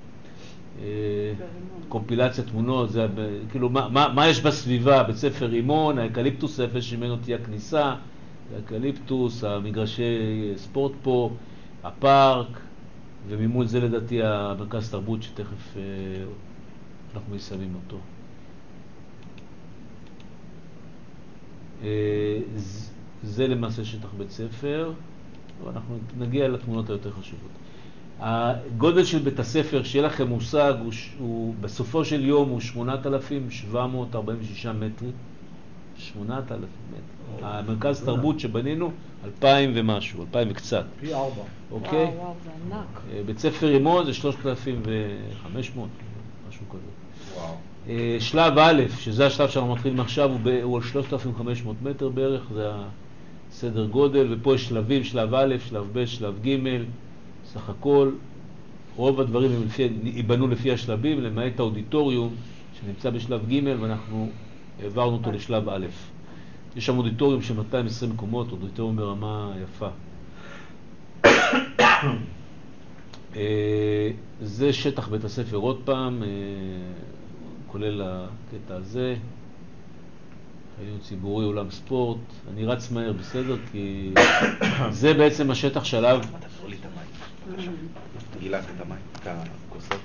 קומפילציה תמונות, זה כאילו מה יש בסביבה, בית ספר רימון, האקליפטוס איפה שממנו תהיה הכניסה, האקליפטוס, המגרשי ספורט פה, הפארק, וממול זה לדעתי המרכז תרבות שתכף אנחנו מסיימים אותו. זה למעשה שטח בית ספר, ואנחנו נגיע לתמונות היותר חשובות. הגודל של בית הספר, שיהיה לכם מושג, הוא, הוא בסופו של יום הוא שמונת אלפים שבע מאות ארבעים ושישה מטרים. שמונת אלפים מטר. המרכז תרבות שבנינו, אלפיים ומשהו, אלפיים וקצת. פי ארבע. אוקיי? וואו, וואו, זה ענק. בית ספר רימון זה שלושת אלפים וחמש מאות, משהו כזה. וואו. שלב א', שזה השלב שאנחנו מתחילים עכשיו, הוא, ב, הוא על שלושת אלפים וחמש מאות מטר בערך, זה הסדר גודל, ופה יש שלבים, שלב א', שלב ב', שלב ג', סך הכל, רוב הדברים ייבנו לפי השלבים, למעט האודיטוריום, נמצא בשלב ג' ואנחנו העברנו אותו לשלב א'. יש שם אודיטוריום של מאתיים ועשרים מקומות, אודיטוריום ברמה יפה. זה שטח בית הספר עוד פעם, כולל הקטע הזה. חינוך ציבורי, אולם ספורט. אני רץ מהר, בסדר? כי זה בעצם השטח שעליו... אתה תפעול לי את המים. גילת את המים, את הכוסות.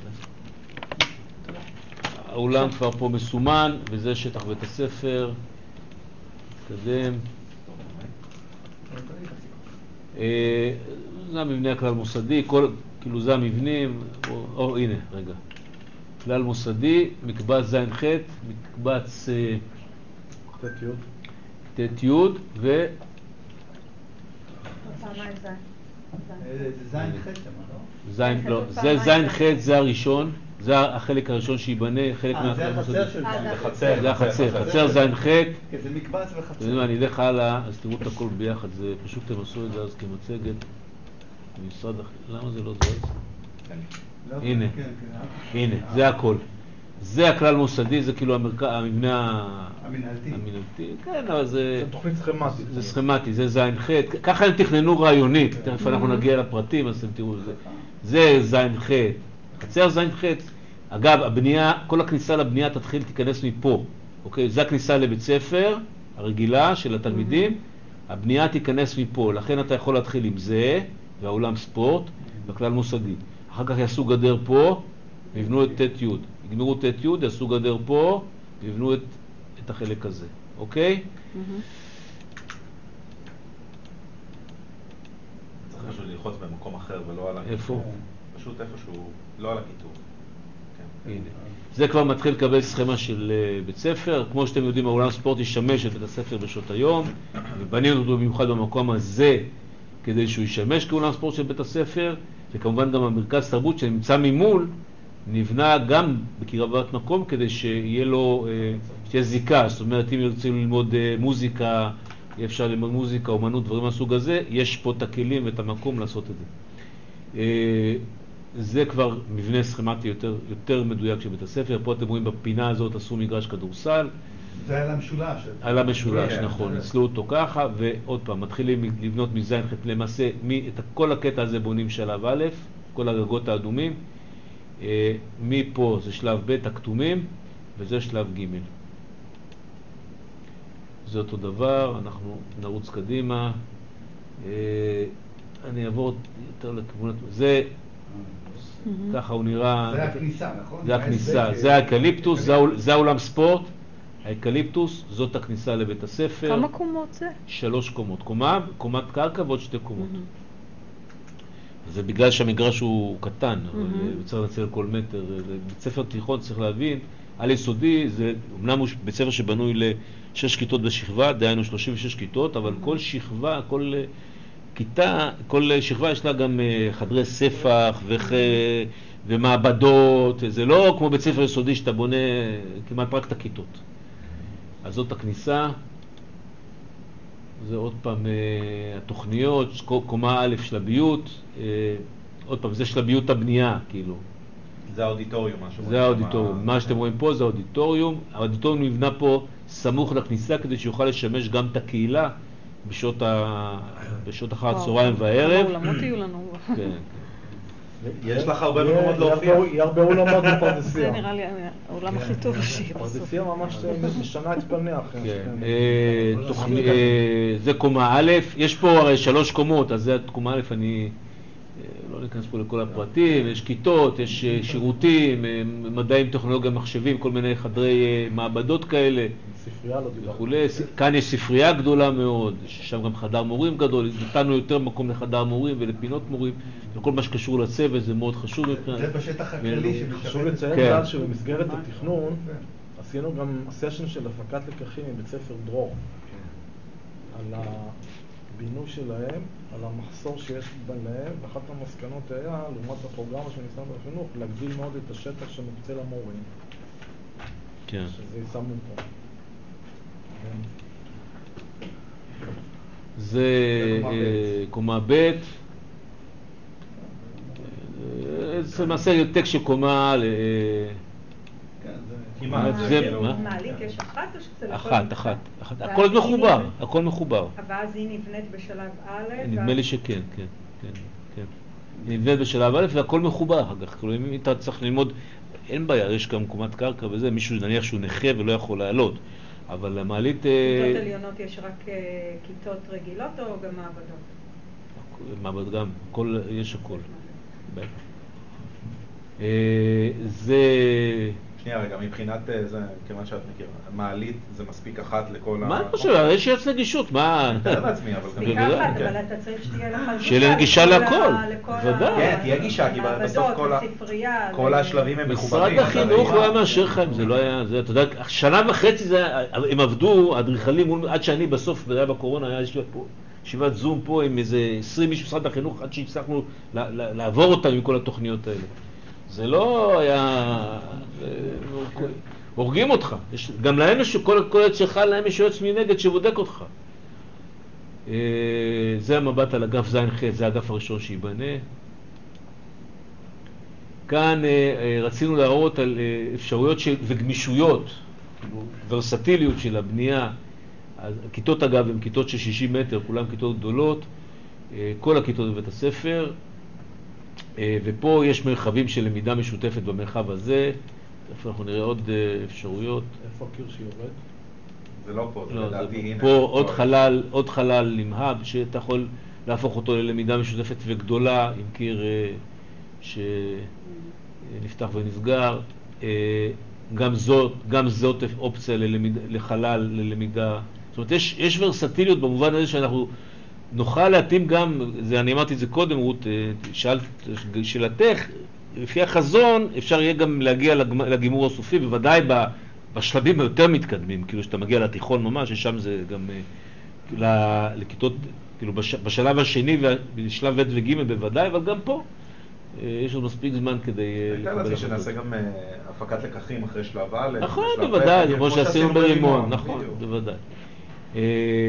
האולם כבר פה מסומן, וזה שטח בית הספר. נתקדם. זה המבנה הכלל מוסדי, כל, כאילו זה המבנים, או, או הנה, רגע. כלל מוסדי, מקבץ זין ח', מקבץ תת יוד. תת יוד, ו... זה זין ח' שם, לא? זין, לא, זה זין ח' זה הראשון, זה החלק הראשון שיבנה, חלק מהכלל מוסדי. זה החצר של זין ח'. זה החצר, חצר זין ח'. כן, זה מקבץ וחצר. אני אלך הלאה, אז תראו את הכל ביחד, זה פשוט תמסו את זה אז כמצגת. במשרד אחר, למה זה לא זז? הנה, הנה, זה הכל. זה הכלל מוסדי, זה כאילו המבנה המנהלתי. המנהלתי, כן, אבל זה... זה תוכנית סכמטית. זה סכמטי, זה זין ח', ככה הם תכננו רעיונית, תכף אנחנו נגיע לפרטים, אז אתם תראו את זה. זה זין ח', חצר זין ח', אגב, הבנייה, כל הכניסה לבנייה תתחיל, תיכנס מפה, אוקיי? זה הכניסה לבית ספר, הרגילה של התלמידים, הבנייה תיכנס מפה, לכן אתה יכול להתחיל עם זה, והאולם ספורט, וכלל מוסדי. אחר כך יעשו גדר פה, ויבנו את תת יוד. יגמרו תת יוד, יעשו גדר פה, ויבנו את, את החלק הזה, אוקיי? צריך פשוט ללחוץ במקום אחר ולא על הכיתוב. איפה? פשוט איפשהו, לא על הכיתוב. הנה. זה כבר מתחיל לקבל סכמה של uh, בית ספר. כמו שאתם יודעים, האולם ספורט ישמש את בית הספר בשעות היום, ובנינו אותו במיוחד במקום הזה, כדי שהוא ישמש כאולם ספורט של בית הספר, וכמובן גם המרכז תרבות שנמצא ממול, נבנה גם בקרבת מקום כדי שיהיה לו, שתהיה זיקה. זאת אומרת, אם ירצו ללמוד מוזיקה, יהיה אפשר ללמוד מוזיקה, אומנות, דברים מהסוג הזה, יש פה את הכלים ואת המקום לעשות את זה. זה כבר מבנה סכמטי יותר, יותר מדויק של בית הספר. פה אתם רואים בפינה הזאת עשו מגרש כדורסל. זה על המשולש. על המשולש, נכון. ניסלו אותו ככה, ועוד פעם, מתחילים לבנות מזין ח' למעשה, את כל הקטע הזה בונים שלב א', כל הגגות האדומים. מפה זה שלב ב' הכתומים, וזה שלב ג'. זה אותו דבר, אנחנו נרוץ קדימה. אני אעבור יותר לכיוון... זה, ככה הוא נראה... זה הכניסה, נכון? זה הכניסה, זה האקליפטוס, זה האולם ספורט. האקליפטוס, זאת הכניסה לבית הספר. כמה קומות זה? שלוש קומות. קומה, קומת קרקע ועוד שתי קומות. זה בגלל שהמגרש הוא קטן, אבל צריך לנצל כל מטר. בית ספר תיכון צריך להבין, על יסודי, זה אמנם הוא בית ספר שבנוי לשש כיתות בשכבה, דהיינו שלושים ושש כיתות, אבל כל שכבה, כל כיתה, כל שכבה יש לה גם חדרי ספח וח... ומעבדות. זה לא כמו בית ספר יסודי שאתה בונה כמעט רק את הכיתות. אז זאת הכניסה. זה עוד פעם התוכניות, קומה א' שלביות, עוד פעם זה שלביות הבנייה, כאילו. זה האודיטוריום. זה האודיטוריום. מה שאתם רואים פה זה האודיטוריום. האודיטוריום נבנה פה סמוך לכניסה כדי שיוכל לשמש גם את הקהילה בשעות, ה... בשעות אחר הצהריים והערב. כמה אולמות יהיו לנו. כן. יש לך הרבה מקומות להופיע. יהיה הרבה אולמות בפרדסיה. זה נראה לי האולם הכי טוב שיהיה בסוף. פרדסיה ממש משנה את פניה. זה קומה א', יש פה הרי שלוש קומות, אז זה קומה א', אני לא ניכנס פה לכל הפרטים, יש כיתות, יש שירותים, מדעים, טכנולוגיה, מחשבים, כל מיני חדרי מעבדות כאלה. ספרייה לא דיברנו. כאן יש ספרייה גדולה מאוד, שם גם חדר מורים גדול, נתנו יותר מקום לחדר מורים ולפינות מורים, וכל מה שקשור לצוות זה מאוד חשוב מבחינת. זה בשטח הכללי שמשרת. חשוב לציין שבמסגרת התכנון עשינו גם סשן של הפקת לקחים מבית ספר דרור. על הבינוי שלהם, על המחסור שיש בהם, ואחת המסקנות היה, לעומת הפרוגרמה של משרד החינוך, להגדיל מאוד את השטח שמוקצה למורים. כן. שזה ישמנו פה. זה קומה ב'. זה למעשה טקסט של קומה כמעט. זה, מה? מעלית יש אחת או שזה לכל אחת, מקרה? אחת, אחת. ואז הכל היא מחובר, נבנית- הכל מחובר. ואז היא נבנית בשלב א', נדמה ואז- לי שכן, כן, כן, כן. היא נבנית בשלב א' והכל מחובר אחר כך. כלומר, אם אתה צריך ללמוד, אין בעיה, יש גם קומת קרקע וזה, מישהו נניח שהוא נכה ולא יכול לעלות. אבל המעלית... אה, כיתות עליונות יש רק אה, כיתות רגילות או גם מעבדות? מעבד גם, הכל, יש הכל. בטח. אה, זה... שנייה רגע, מבחינת אה, זה, כיוון שאת מכירה, מעלית זה מספיק אחת לכל ה... מה אני חושב? יש יועץ נגישות, מה? אני מתאר לעצמי, אבל גם... סליחה בוודאי. אחת, אבל אתה צריך שתהיה לך גישה. שיהיה גישה לכל לכל, ה- לכל ה- ודאי. כן, תהיה גישה, כי בסוף כל ה- הספרייה, כל ו- השלבים הם משרד מחוברים. החינוך לא היה מאשר לך אם זה לא היה, זה, אתה יודע, שנה וחצי זה, היה- הם עבדו, אדריכלים, מול- עד שאני בסוף, זה היה בקורונה, היה ישיבת פה, ישיבת זום פה עם איזה עשרים איש משרד החינוך, עד שהצלחנו ל- ל- לעבור אותם עם כל התוכניות האלה. זה לא היה... זה- הורגים אותך. יש, גם להם יש, כל הקולט שלך, להם יש יועץ מנגד שבודק אותך. אה, זה המבט על אגף זין ח', זה האגף הראשון שיבנה. כאן אה, אה, רצינו להראות על אה, אפשרויות של, וגמישויות, כאילו, ורסטיליות של הבנייה. אז, כיתות אגב הן כיתות של שישים מטר, כולן כיתות גדולות, אה, כל הכיתות בבית הספר, אה, ופה יש מרחבים של למידה משותפת במרחב הזה. איפה אנחנו נראה עוד אה, אפשרויות. איפה הקיר שיורד? זה לא פה, זה לא, לדעתי, זה הנה. פה עוד חלל, עוד חלל נמהב, שאתה יכול להפוך אותו ללמידה משותפת וגדולה, עם קיר אה, שנפתח ונסגר. אה, גם זאת, גם זאת אופציה ללמיד, לחלל, ללמידה. זאת אומרת, יש, יש ורסטיליות במובן הזה שאנחנו נוכל להתאים גם, זה, אני אמרתי את זה קודם, רות, אה, שאלת, שאלתך, לפי החזון אפשר יהיה גם להגיע לגמ- לגימור הסופי, בוודאי ב... בשלבים היותר מתקדמים, כאילו שאתה מגיע לתיכון ממש, ששם זה גם uh, ל- לכיתות, כאילו בש, בשלב השני, בשלב ב' וג' בוודאי, אבל גם פה uh, יש עוד מספיק זמן כדי uh, אני מתאר לעצמי שנעשה גם אה, הפקת לקחים אחרי שלב א', נכון, ושלב ב', בוודאי, כמו כמו שעשינו ברימון, נכון, בדיוק. בוודאי. אה,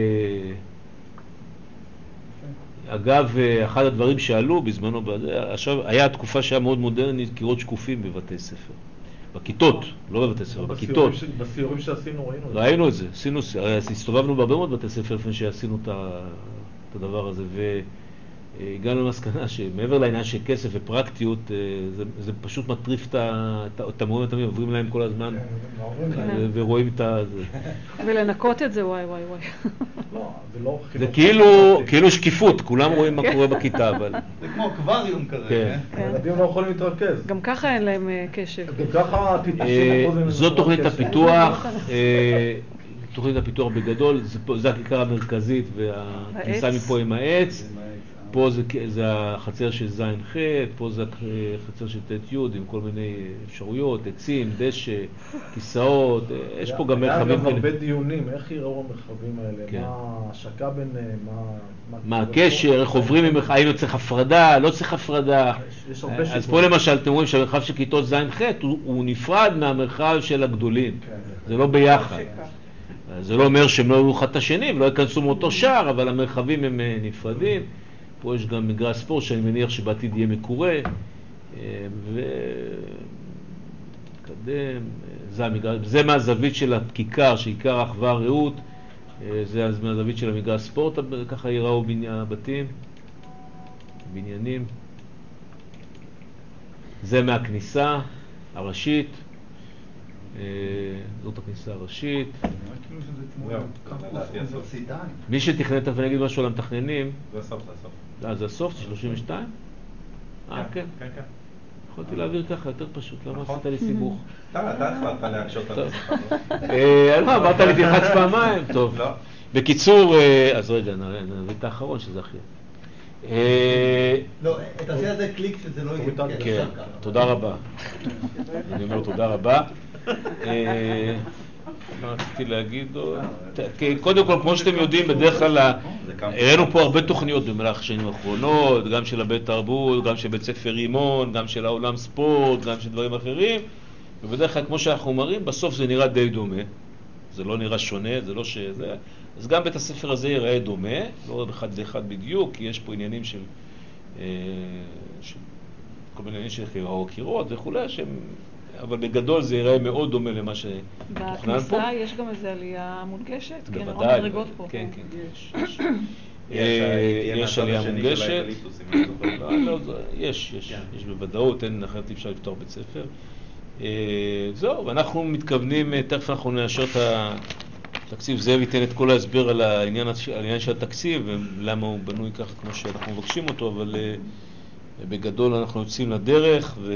אגב, אה, אחד הדברים שעלו בזמנו, בזה, עכשיו, היה תקופה שהיה מאוד מודרנית, קירות שקופים בבתי ספר. בכיתות, לא בבתי ספר, בכיתות. בסיורים ש- בסיורים שעשינו ראינו את זה. ראינו את זה, עשינו, הרי הסתובבנו בהרבה מאוד בתי ספר לפני שעשינו את ה- את הדבר הזה, והגענו למסקנה שמעבר לעניין של כסף ופרקטיות, אה, זה, זה פשוט מטריף את ה- את ה- את המורים התמיד, עוברים להם כל הזמן, אה, ורואים את ה... זה. ולנקות את זה, וואי וואי וואי. לא, זה לא זה חינוך כאילו, פרקטי. כאילו שקיפות, כולם רואים מה קורה בכיתה, אבל... זה כמו אקווריום כזה, כן. כן? הילדים לא יכולים להתרכז. גם ככה אין להם אה, קשב. גם ככה טיפשים אה, אחוז הם זו תוכנית קשב. הפיתוח, אה, תוכנית הפיתוח בגדול, זה פה- זה הכיכר המרכזית והכניסה העץ. מפה עם העץ, פה זה, זה החצר של זין ח', פה זה החצר של ט' י' עם כל מיני אפשרויות, עצים, דשא, כיסאות, אה, יש פה גם היה מרחבים גם הרבה כאלה. דיונים, איך יראו המרחבים האלה, כן. מה ההשקה ביניהם, מה... מה הקשר, איך עוברים, עם- האם צריך הפרדה, לא צריך הפרדה. יש- יש הרבה אז פה שיקולים. למשל אתם רואים שהמרחב של כיתות ז' ח' הוא, הוא נפרד מהמרחב של הגדולים, כן. זה לא ביחד. שכך. זה לא אומר שהם לא יראו אחד את השני ולא ייכנסו מאותו שער, אבל המרחבים הם אה, נפרדים. פה יש גם מגרש ספורט שאני מניח שבעתיד יהיה מקורה, ונתקדם, זה המגרש, זה מהזווית של הכיכר, שעיקר אחווה רעות, אה, זה אז מהזווית של המגרש ספורט, ככה ייראו בני- הבתים, בניינים. זה מהכניסה הראשית, אה, זאת הכניסה הראשית. כאילו שזה כמו זהו, קמפוס לדעתי הסוף. אוניברסיטאי. מי שתכנן, תכף אני אגיד משהו על המתכננים, זה הסוף, זה הסוף. אה, זה הסוף, שלושים ושתיים? אה, כן. כן, כן. יכולתי להעביר ככה, יותר פשוט, למה נכון. עשית לי סיבוך? אתה אתה החלטת להקשות על טוב. עצמך. אה, לא, אמרת לי תלחץ פעמיים, טוב. לא. בקיצור, אה, אז רגע, נראה, נביא את האחרון שזה הכי... אה, לא, תעשי על זה קליק שזה לא יהיה. כן, תודה רבה. אני אומר תודה רבה. אה, מה רציתי להגיד עוד? כן, קודם כל, כמו שאתם יודעים, בדרך כלל ה- הראינו פה הרבה תוכניות במהלך השנים האחרונות, גם של הבית תרבות, גם של בית ספר רימון, גם של העולם ספורט, גם של דברים אחרים, ובדרך כלל, כמו שאנחנו אומרים, בסוף זה נראה די דומה. זה לא נראה שונה, זה לא שזה... אז גם בית הספר הזה ייראה דומה, לא אחד לאחד בדיוק, כי יש פה עניינים של... אה, של כל מיני עניינים של קירות וכולי, שהם אבל בגדול זה ייראה מאוד דומה למה שתוכנן פה. בכניסה יש גם איזו עלייה מונגשת, כן, עוד בוודאי, מדרגות פה. כן, כן, יש. יש עלייה מונגשת. לא, לא, יש, יש, יש בוודאות, אין, אחרת אי אפשר לפתור בית ספר. זהו, ואנחנו מתכוונים, תכף אנחנו נאשר את התקציב, זאב ייתן את כל ההסבר על העניין, על העניין של התקציב, ולמה הוא בנוי ככה כמו שאנחנו מבקשים אותו, אבל בגדול אנחנו יוצאים לדרך, ו...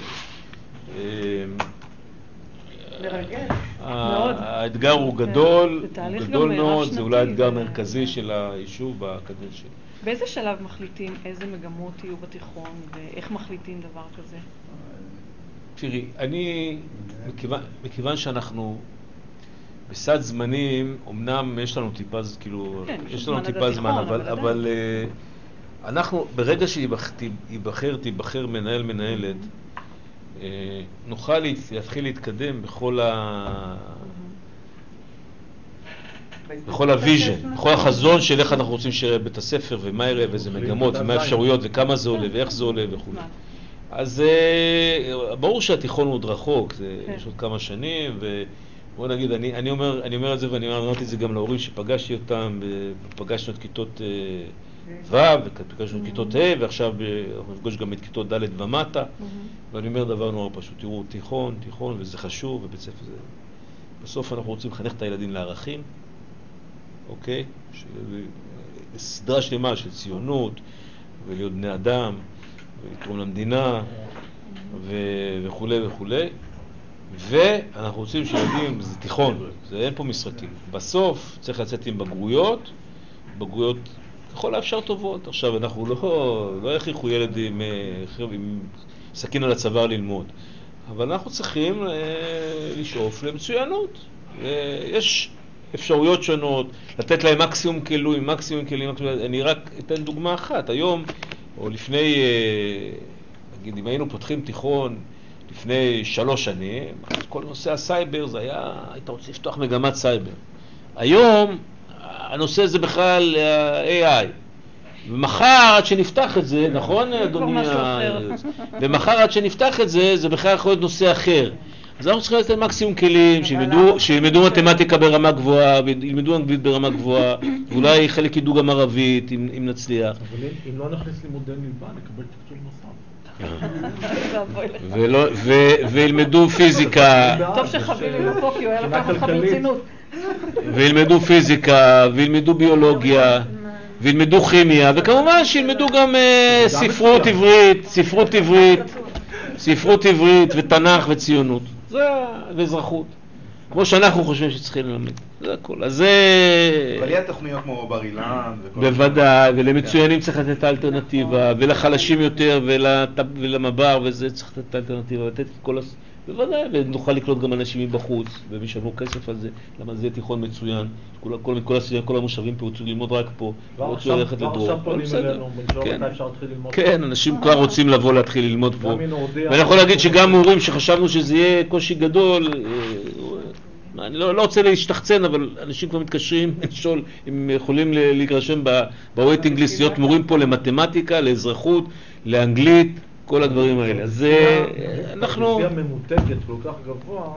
מרגש. האתגר הוא גדול, זה הוא תהליך גדול גם מאוד, רב-שנתי, זה אולי האתגר זה- המרכזי של היישוב בקדנציה. באיזה שלב מחליטים איזה מגמות יהיו בתיכון, ואיך מחליטים דבר כזה? תראי, אני, מכיוון, מכיוון שאנחנו בסד זמנים, אמנם יש לנו טיפה, ז- כאילו, כן, יש יש לנו זמן עד טיפה זמן, התיכון, אבל, אבל אבל אה, אנחנו, ברגע שייבחר, תיבחר מנהל מנהלת, אה, נוכל להת- להתחיל להתקדם בכל ה... בכל הוויז'ן, בכל החזון של איך אנחנו רוצים שיראה בית הספר, ומה יראה, ואיזה מגמות, ומה האפשרויות, וכמה זה עולה, ואיך זה עולה וכו'. אז אה, ברור שהתיכון הוא עוד רחוק, זה, כן. יש עוד כמה שנים, ובוא נגיד, אני, אני, אומר, אני אומר את זה, ואני אמרתי את זה גם להורים שפגשתי אותם, פגשנו את כיתות אה, ו', ופגשנו את כיתות ה', ועכשיו אה, אנחנו נפגוש גם את כיתות ד' ומטה, ואני אומר דבר נורא פשוט, תראו, תיכון, תיכון, וזה חשוב, ובית ספר זה... בסוף אנחנו רוצים לחנך את הילדים לערכים, אוקיי? של... סדרה שלמה של ציונות, ולהיות בני אדם, ולתרום למדינה, ו... וכו' וכו'. ואנחנו רוצים שילדים, זה תיכון, זה אין פה משחקים. בסוף צריך לצאת עם בגרויות, בגרויות ככל האפשר טובות. עכשיו אנחנו לא, לא יכריחו ילד עם, עם סכין על הצוואר ללמוד, אבל אנחנו צריכים אה, לשאוף למצוינות. יש אפשרויות שונות, לתת להם מקסימום כלים, מקסימום כלים, מקסימום... אני רק אתן דוגמה אחת. היום, או לפני, נגיד, אם היינו פותחים תיכון לפני שלוש שנים, כל נושא הסייבר זה היה, היית רוצה לפתוח מגמת סייבר. היום, הנושא זה בכלל איי איי. ומחר עד שנפתח את זה, נכון אדוני? ומחר עד שנפתח את זה, זה בכלל יכול להיות נושא אחר. אז אנחנו צריכים לתת מקסימום כלים, שילמדו, שילמדו מתמטיקה ברמה גבוהה, וילמדו אנגלית ברמה גבוהה, ואולי חלק ידעו גם ערבית, אם, אם נצליח. אבל אם לא נכניס לימודי נלווה, נקבל תקצוב נוסף. ולא, ו, וילמדו פיזיקה, טוב שחביבי פה, כי הוא היה לקח אותך ברצינות. וילמדו פיזיקה, וילמדו ביולוגיה, וילמדו כימיה, וכמובן שילמדו גם uh, ספרות עברית, ספרות עברית, ספרות עברית ותנ"ך וציונות. זה ואזרחות. כמו שאנחנו חושבים שצריכים ללמד. זה הכל. אז זה... אבל יהיה תוכניות כמו בר אילן וכל... בוודאי, ולמצוינים צריך לתת האלטרנטיבה, ולחלשים יותר, ולמבר, וזה צריך לתת האלטרנטיבה, לתת את כל... בוודאי, ונוכל לקלוט גם אנשים מבחוץ, ומשלמו כסף על זה, למה זה תיכון מצוין, כל, כל, כל, הסטודנטים, כל המושבים פה רוצים ללמוד רק פה, רוצים ללכת לדרום. עכשיו פונים אלינו, בנשאר מתי אפשר להתחיל ללמוד. כן, אנשים כבר רוצים לבוא להתחיל ללמוד פה. ואני יכול להגיד שגם מורים שחשבנו שזה יהיה קושי גדול, אני לא, לא רוצה להשתחצן, אבל אנשים כבר מתקשרים לשאול אם יכולים להירשם בווייטינג ליסט, להיות מורים פה למתמטיקה, לאזרחות, לאנגלית, כל הדברים האלה. אז אנחנו... לפי הממותגת כל כך גבוה,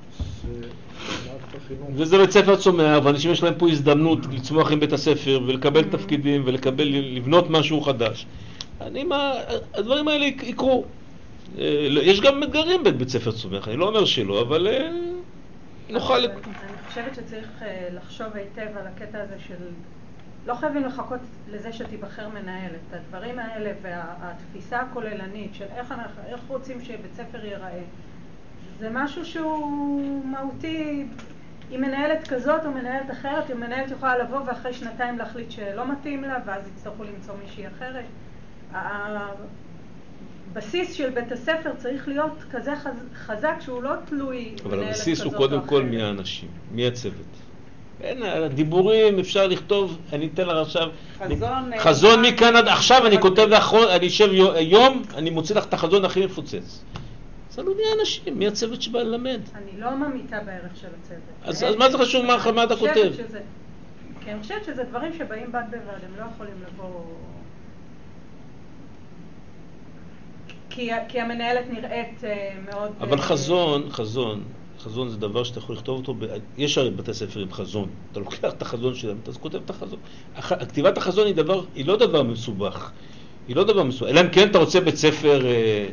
וזה בית ספר צומח, ואנשים יש להם פה הזדמנות לצמוח עם בית הספר, ולקבל תפקידים, ולקבל, לבנות משהו חדש. אני מה... הדברים האלה יקרו. יש גם אתגרים בבית ספר צומח, אני לא אומר שלא, אבל נוכל... אני חושבת שצריך לחשוב היטב על הקטע הזה של... לא חייבים לחכות לזה שתיבחר מנהלת. הדברים האלה והתפיסה הכוללנית של איך, אנחנו, איך רוצים שבית ספר ייראה, זה משהו שהוא מהותי. אם מנהלת כזאת או מנהלת אחרת, אם מנהלת יכולה לבוא ואחרי שנתיים להחליט שלא מתאים לה, ואז יצטרכו למצוא מישהי אחרת. הבסיס של בית הספר צריך להיות כזה חזק שהוא לא תלוי מנהלת כזאת או אחרת. אבל הבסיס הוא קודם כל מי האנשים, מי הצוות. אין, הדיבורים אפשר לכתוב, אני אתן לך עכשיו, חזון, חזון מכאן עד עכשיו, אני כותב לך, אני אשב יום, אני מוציא לך את החזון הכי מפוצץ. זה לא מי האנשים, מי הצוות שבא ללמד. אני לא ממיתה בערך של הצוות. אז, אז מה זה חשוב מה, מה אתה כותב? שזה, כי אני חושבת שזה דברים שבאים בד בבד, הם לא יכולים לבוא... כי, כי המנהלת נראית מאוד... אבל חזון, חזון, חזון זה דבר שאתה יכול לכתוב אותו, ב... יש הרי בתי ספר עם חזון, אתה לוקח את החזון שלהם, אתה כותב את החזון. כתיבת החזון היא, דבר, היא לא דבר מסובך, היא לא דבר מסובך, אלא אם כן אתה רוצה בית ספר אה,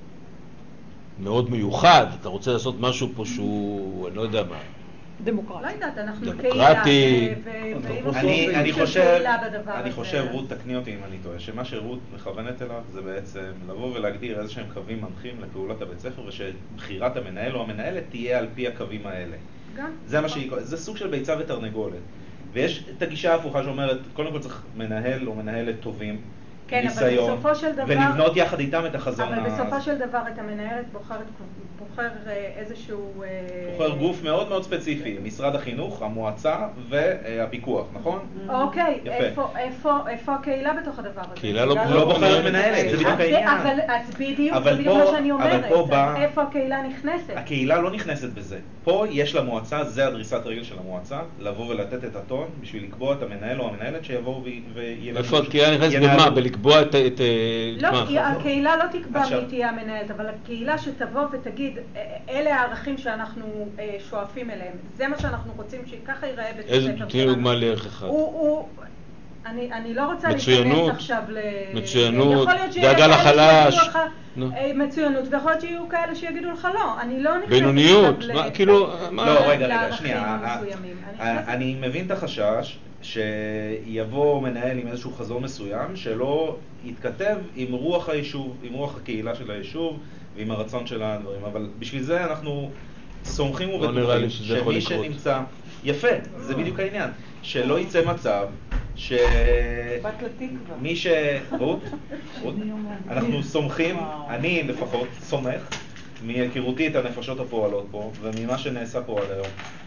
מאוד מיוחד, אתה רוצה לעשות משהו פה שהוא, אני לא יודע מה. דמוקרטי. לא יודעת, אנחנו דמוקרטי. אני חושב, אני חושב, רות, תקני אותי אם אני טועה, שמה שרות מכוונת אליו זה בעצם לבוא ולהגדיר איזה שהם קווים מנחים לפעולת הבית ספר, ושבחירת המנהל או המנהלת תהיה על פי הקווים האלה. גם. זה מה שהיא, זה סוג של ביצה ותרנגולת. ויש את הגישה ההפוכה שאומרת, קודם כל צריך מנהל או מנהלת טובים, כן, ניסיון, אבל בסופו של דבר, ולבנות יחד איתם את החזון. אבל בסופו של דבר את המנהלת בוחרת, בוחר איזשהו... בוחר גוף מאוד מאוד ספציפי, משרד החינוך, המועצה והפיקוח, נכון? אוקיי, איפה, איפה, איפה הקהילה בתוך הדבר הזה? הקהילה לא לא בוחרת מנהלת, זה בדיוק העניין. אז בדיוק, זה בדיוק מה שאני אומרת, איפה הקהילה נכנסת? הקהילה לא נכנסת בזה. פה יש למועצה, זה הדריסת רגל של המועצה, לבוא ולתת את הטון בשביל לקבוע את המנהל או המנהלת שיבואו וילמדו. איפה הקהילה נכנסת במה? בלקבוע את... לא, הקהילה לא תקבע מי תהיה המנהלת, אבל הקהילה שתבוא ותגיד, אלה הערכים שאנחנו שואפים אליהם, זה מה שאנחנו רוצים שככה ייראה בית הספר שלנו. איזה דוגמה לערך אחד? אני, אני לא רוצה להיכנס עכשיו ל... מצוינות, דאגה לחלש. מצוינות, ויכול להיות שיהיו כאלה שיגידו לך לא, אני לא נכנסת... בינוניות, כאילו... לא, רגע, רגע, שנייה. אני מבין את החשש שיבוא מנהל עם איזשהו חזון מסוים שלא יתכתב עם רוח היישוב, עם רוח הקהילה של היישוב ועם הרצון של הדברים, אבל בשביל זה אנחנו סומכים ובטוחים שמי שנמצא... יפה, זה בדיוק העניין. שלא יצא מצב ש... בת לתקווה. מי ש... רות, רות, אנחנו סומכים, אני לפחות סומך, מהיכרותי את הנפשות הפועלות פה, וממה שנעשה פה עד היום,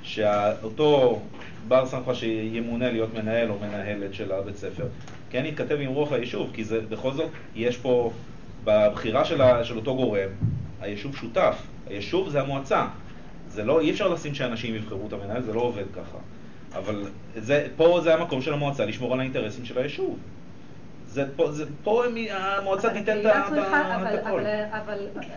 שאותו בר סמכה שימונה להיות מנהל או מנהלת של הבית ספר, כן יתכתב עם רוח היישוב, כי זה בכל זאת, יש פה, בבחירה של, ה... של אותו גורם, היישוב שותף, היישוב זה המועצה. זה לא, אי אפשר לשים שאנשים יבחרו את המנהל, זה לא עובד ככה. אבל זה, פה זה המקום של המועצה לשמור על האינטרסים של היישוב. זה פה, זה, פה המועצה תיתן את הכל. אבל, אבל,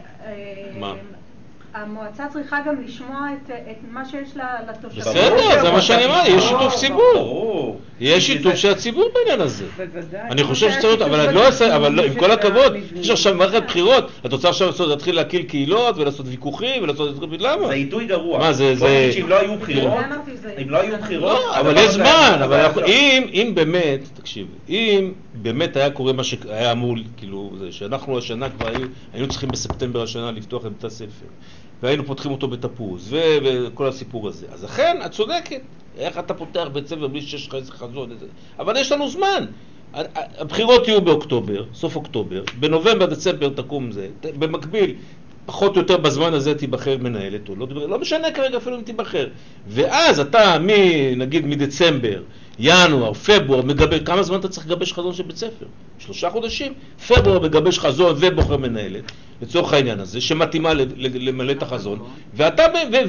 מה? המועצה צריכה גם לשמוע את, את מה שיש לתושבים. בסדר, זה מה שאני אומר, יש שיתוף ציבור. יש שיתוף של הציבור בעניין הזה. אני חושב שצריך, אבל לא עושה, אבל עם כל הכבוד, יש עכשיו מערכת בחירות, את רוצה עכשיו להתחיל להקיל קהילות ולעשות ויכוחים ולעשות... למה? זה עיתוי גרוע. מה זה, זה... אם לא היו בחירות, אם לא היו בחירות... אבל יש זמן, אבל אם באמת, תקשיב, אם באמת היה קורה מה שהיה אמור, כאילו, שאנחנו השנה כבר היינו צריכים בספטמבר השנה לפתוח את בית הספר. והיינו פותחים אותו בתפוז, וכל הסיפור הזה. אז אכן, את צודקת. איך אתה פותח בית ספר בלי שיש לך איזה חזון? אבל יש לנו זמן. הבחירות יהיו באוקטובר, סוף אוקטובר. בנובמבר, דצמבר תקום זה. במקביל, פחות או יותר בזמן הזה תיבחר מנהלת. לא, לא משנה כרגע אפילו אם תיבחר. ואז אתה, נגיד מדצמבר, ינואר, פברואר, מגבש, כמה זמן אתה צריך לגבש חזון של בית ספר? שלושה חודשים. פברואר מגבש חזון ובוחר מנהלת, לצורך העניין הזה, שמתאימה למלא את החזון, ואתה,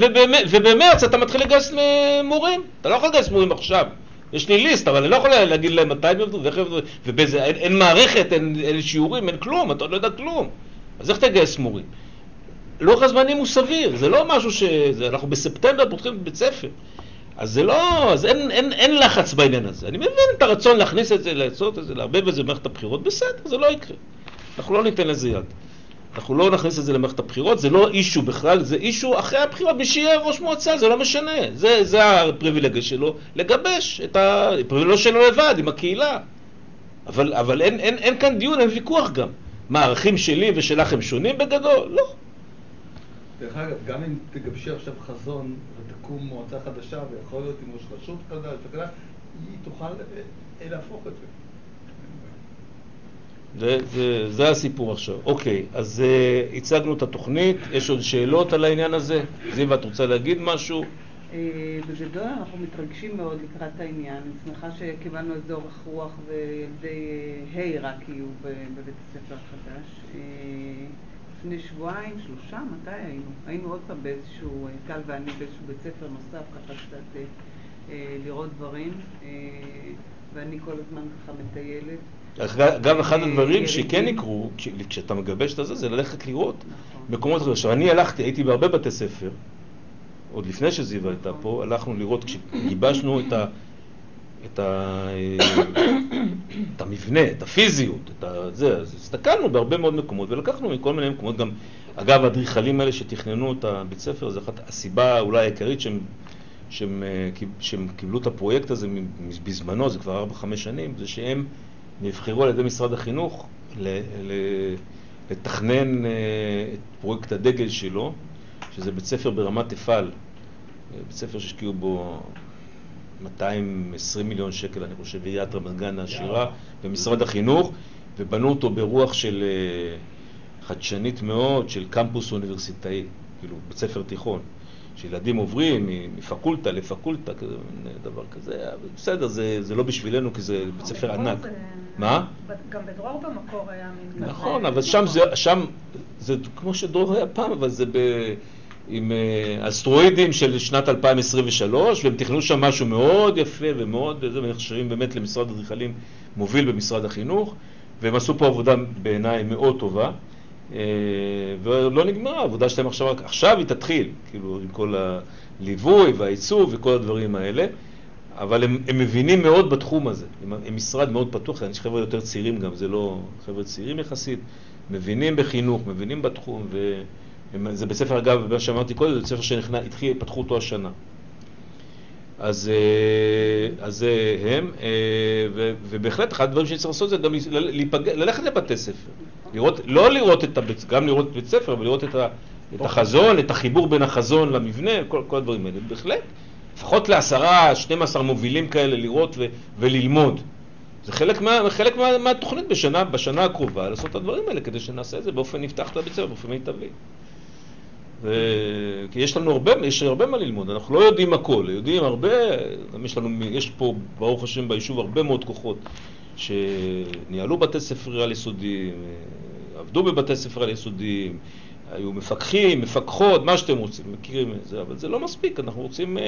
ובמרץ אתה מתחיל לגייס מורים. אתה לא יכול לגייס מורים עכשיו. יש לי ליסט, אבל אני לא יכול להגיד להם מתי הם יעבדו, ובזה, אין, אין מערכת, אין, אין שיעורים, אין כלום, אתה לא יודע כלום. אז איך תגייס מורים? לוח הזמנים הוא סביר, זה לא משהו ש... אנחנו בספטמבר פותחים בבית ספר. אז זה לא, אז אין, אין, אין לחץ בעניין הזה. אני מבין את הרצון להכניס את זה, לעשות את זה, להרבב את זה במערכת הבחירות, בסדר, זה לא יקרה. אנחנו לא ניתן לזה יד. אנחנו לא נכניס את זה למערכת הבחירות, זה לא אישו בכלל, זה אישו אחרי הבחירות, מי שיהיה ראש מועצה, זה לא משנה. זה, זה הפריבילגיה שלו, לגבש את הפריבילגיה שלו לבד, עם הקהילה. אבל, אבל אין, אין, אין כאן דיון, אין ויכוח גם. מה, הערכים שלי ושלך הם שונים בגדול? לא. דרך אגב, גם אם תגבשי עכשיו חזון ותקום מועצה חדשה, ויכול להיות עם ראש רשות חדש וכדומה, היא תוכל להפוך את זה. זה, זה, זה הסיפור עכשיו. אוקיי, אז uh, הצגנו את התוכנית, יש עוד שאלות על העניין הזה? זיו, את רוצה להגיד משהו? בגדול אנחנו מתרגשים מאוד לקראת העניין. אני שמחה שקיבלנו את אורך רוח וילדי היי רק יהיו בבית הספר החדש. לפני שבועיים, שלושה, מתי היינו? היינו עוד פעם באיזשהו, קל ואני באיזשהו בית ספר נוסף, ככה קצת אה, לראות דברים, אה, ואני כל הזמן ככה מטיילת. גם אחד הדברים שכן יקרו, כשאתה מגבש את זה, זה ללכת לראות מקומות אחרים. עכשיו, אני הלכתי, הייתי בהרבה בתי ספר, עוד לפני שזיווה הייתה פה, הלכנו לראות, כשגיבשנו את ה... את, ה... את המבנה, את הפיזיות, את זה, אז הסתכלנו בהרבה מאוד מקומות ולקחנו מכל מיני מקומות, גם אגב האדריכלים האלה שתכננו את הבית ספר, זו אחת הסיבה אולי העיקרית שהם, שהם, שהם קיבלו את הפרויקט הזה בזמנו, זה כבר ארבע חמש שנים, זה שהם נבחרו על ידי משרד החינוך ל, ל, לתכנן את פרויקט הדגל שלו, שזה בית ספר ברמת אפעל, בית ספר שהשקיעו בו מאתיים ועשרים מיליון שקל, אני חושב, בעיריית רמת גן העשירה, במשרד החינוך, ובנו אותו ברוח של חדשנית מאוד, של קמפוס אוניברסיטאי, כאילו בית ספר תיכון, שילדים עוברים מפקולטה לפקולטה, דבר כזה, בסדר, זה, זה לא בשבילנו, כי זה בית ספר ענק. זה... מה? גם בדרור במקור היה מין... נכון, אבל שם זה, שם זה כמו שדרור היה פעם, אבל זה ב... עם אסטרואידים של שנת אלפיים עשרים ושלוש, והם תכנו שם משהו מאוד יפה ומאוד, וזה נחשבים באמת למשרד אדריכלים מוביל במשרד החינוך, והם עשו פה עבודה בעיניי מאוד טובה, ולא נגמר, העבודה שלהם עכשיו, עכשיו היא תתחיל, כאילו עם כל הליווי והעיצוב וכל הדברים האלה, אבל הם, הם מבינים מאוד בתחום הזה, הם, הם משרד מאוד פתוח, אני חבר'ה יותר צעירים גם, זה לא חבר'ה צעירים יחסית, מבינים בחינוך, מבינים בתחום, ו... זה בית ספר, אגב, מה שאמרתי קודם, זה בית ספר שהתחיל, פתחו אותו השנה. אז, אז הם, ובהחלט אחד הדברים שאני צריך לעשות זה גם להיפגע, ללכת לבתי ספר. לראות, לא לראות את הבית, גם לראות בית ספר, אבל לראות את, ה, את החזון, את החיבור בין החזון למבנה, כל, כל הדברים האלה. בהחלט, לפחות לעשרה, שנים עשר מובילים כאלה לראות ו, וללמוד. זה חלק, מה, חלק מה, מהתוכנית בשנה, בשנה הקרובה, לעשות את הדברים האלה, כדי שנעשה את זה באופן נפתח את הבית ספר, באופן מיטבי. ו... כי יש לנו הרבה, יש הרבה מה ללמוד, אנחנו לא יודעים הכל, יודעים הרבה, יש לנו, יש פה ברוך השם ביישוב הרבה מאוד כוחות שניהלו בתי ספר על יסודיים, עבדו בבתי ספר על יסודיים, היו מפקחים, מפקחות, מה שאתם רוצים, מכירים את זה, אבל זה לא מספיק, אנחנו רוצים,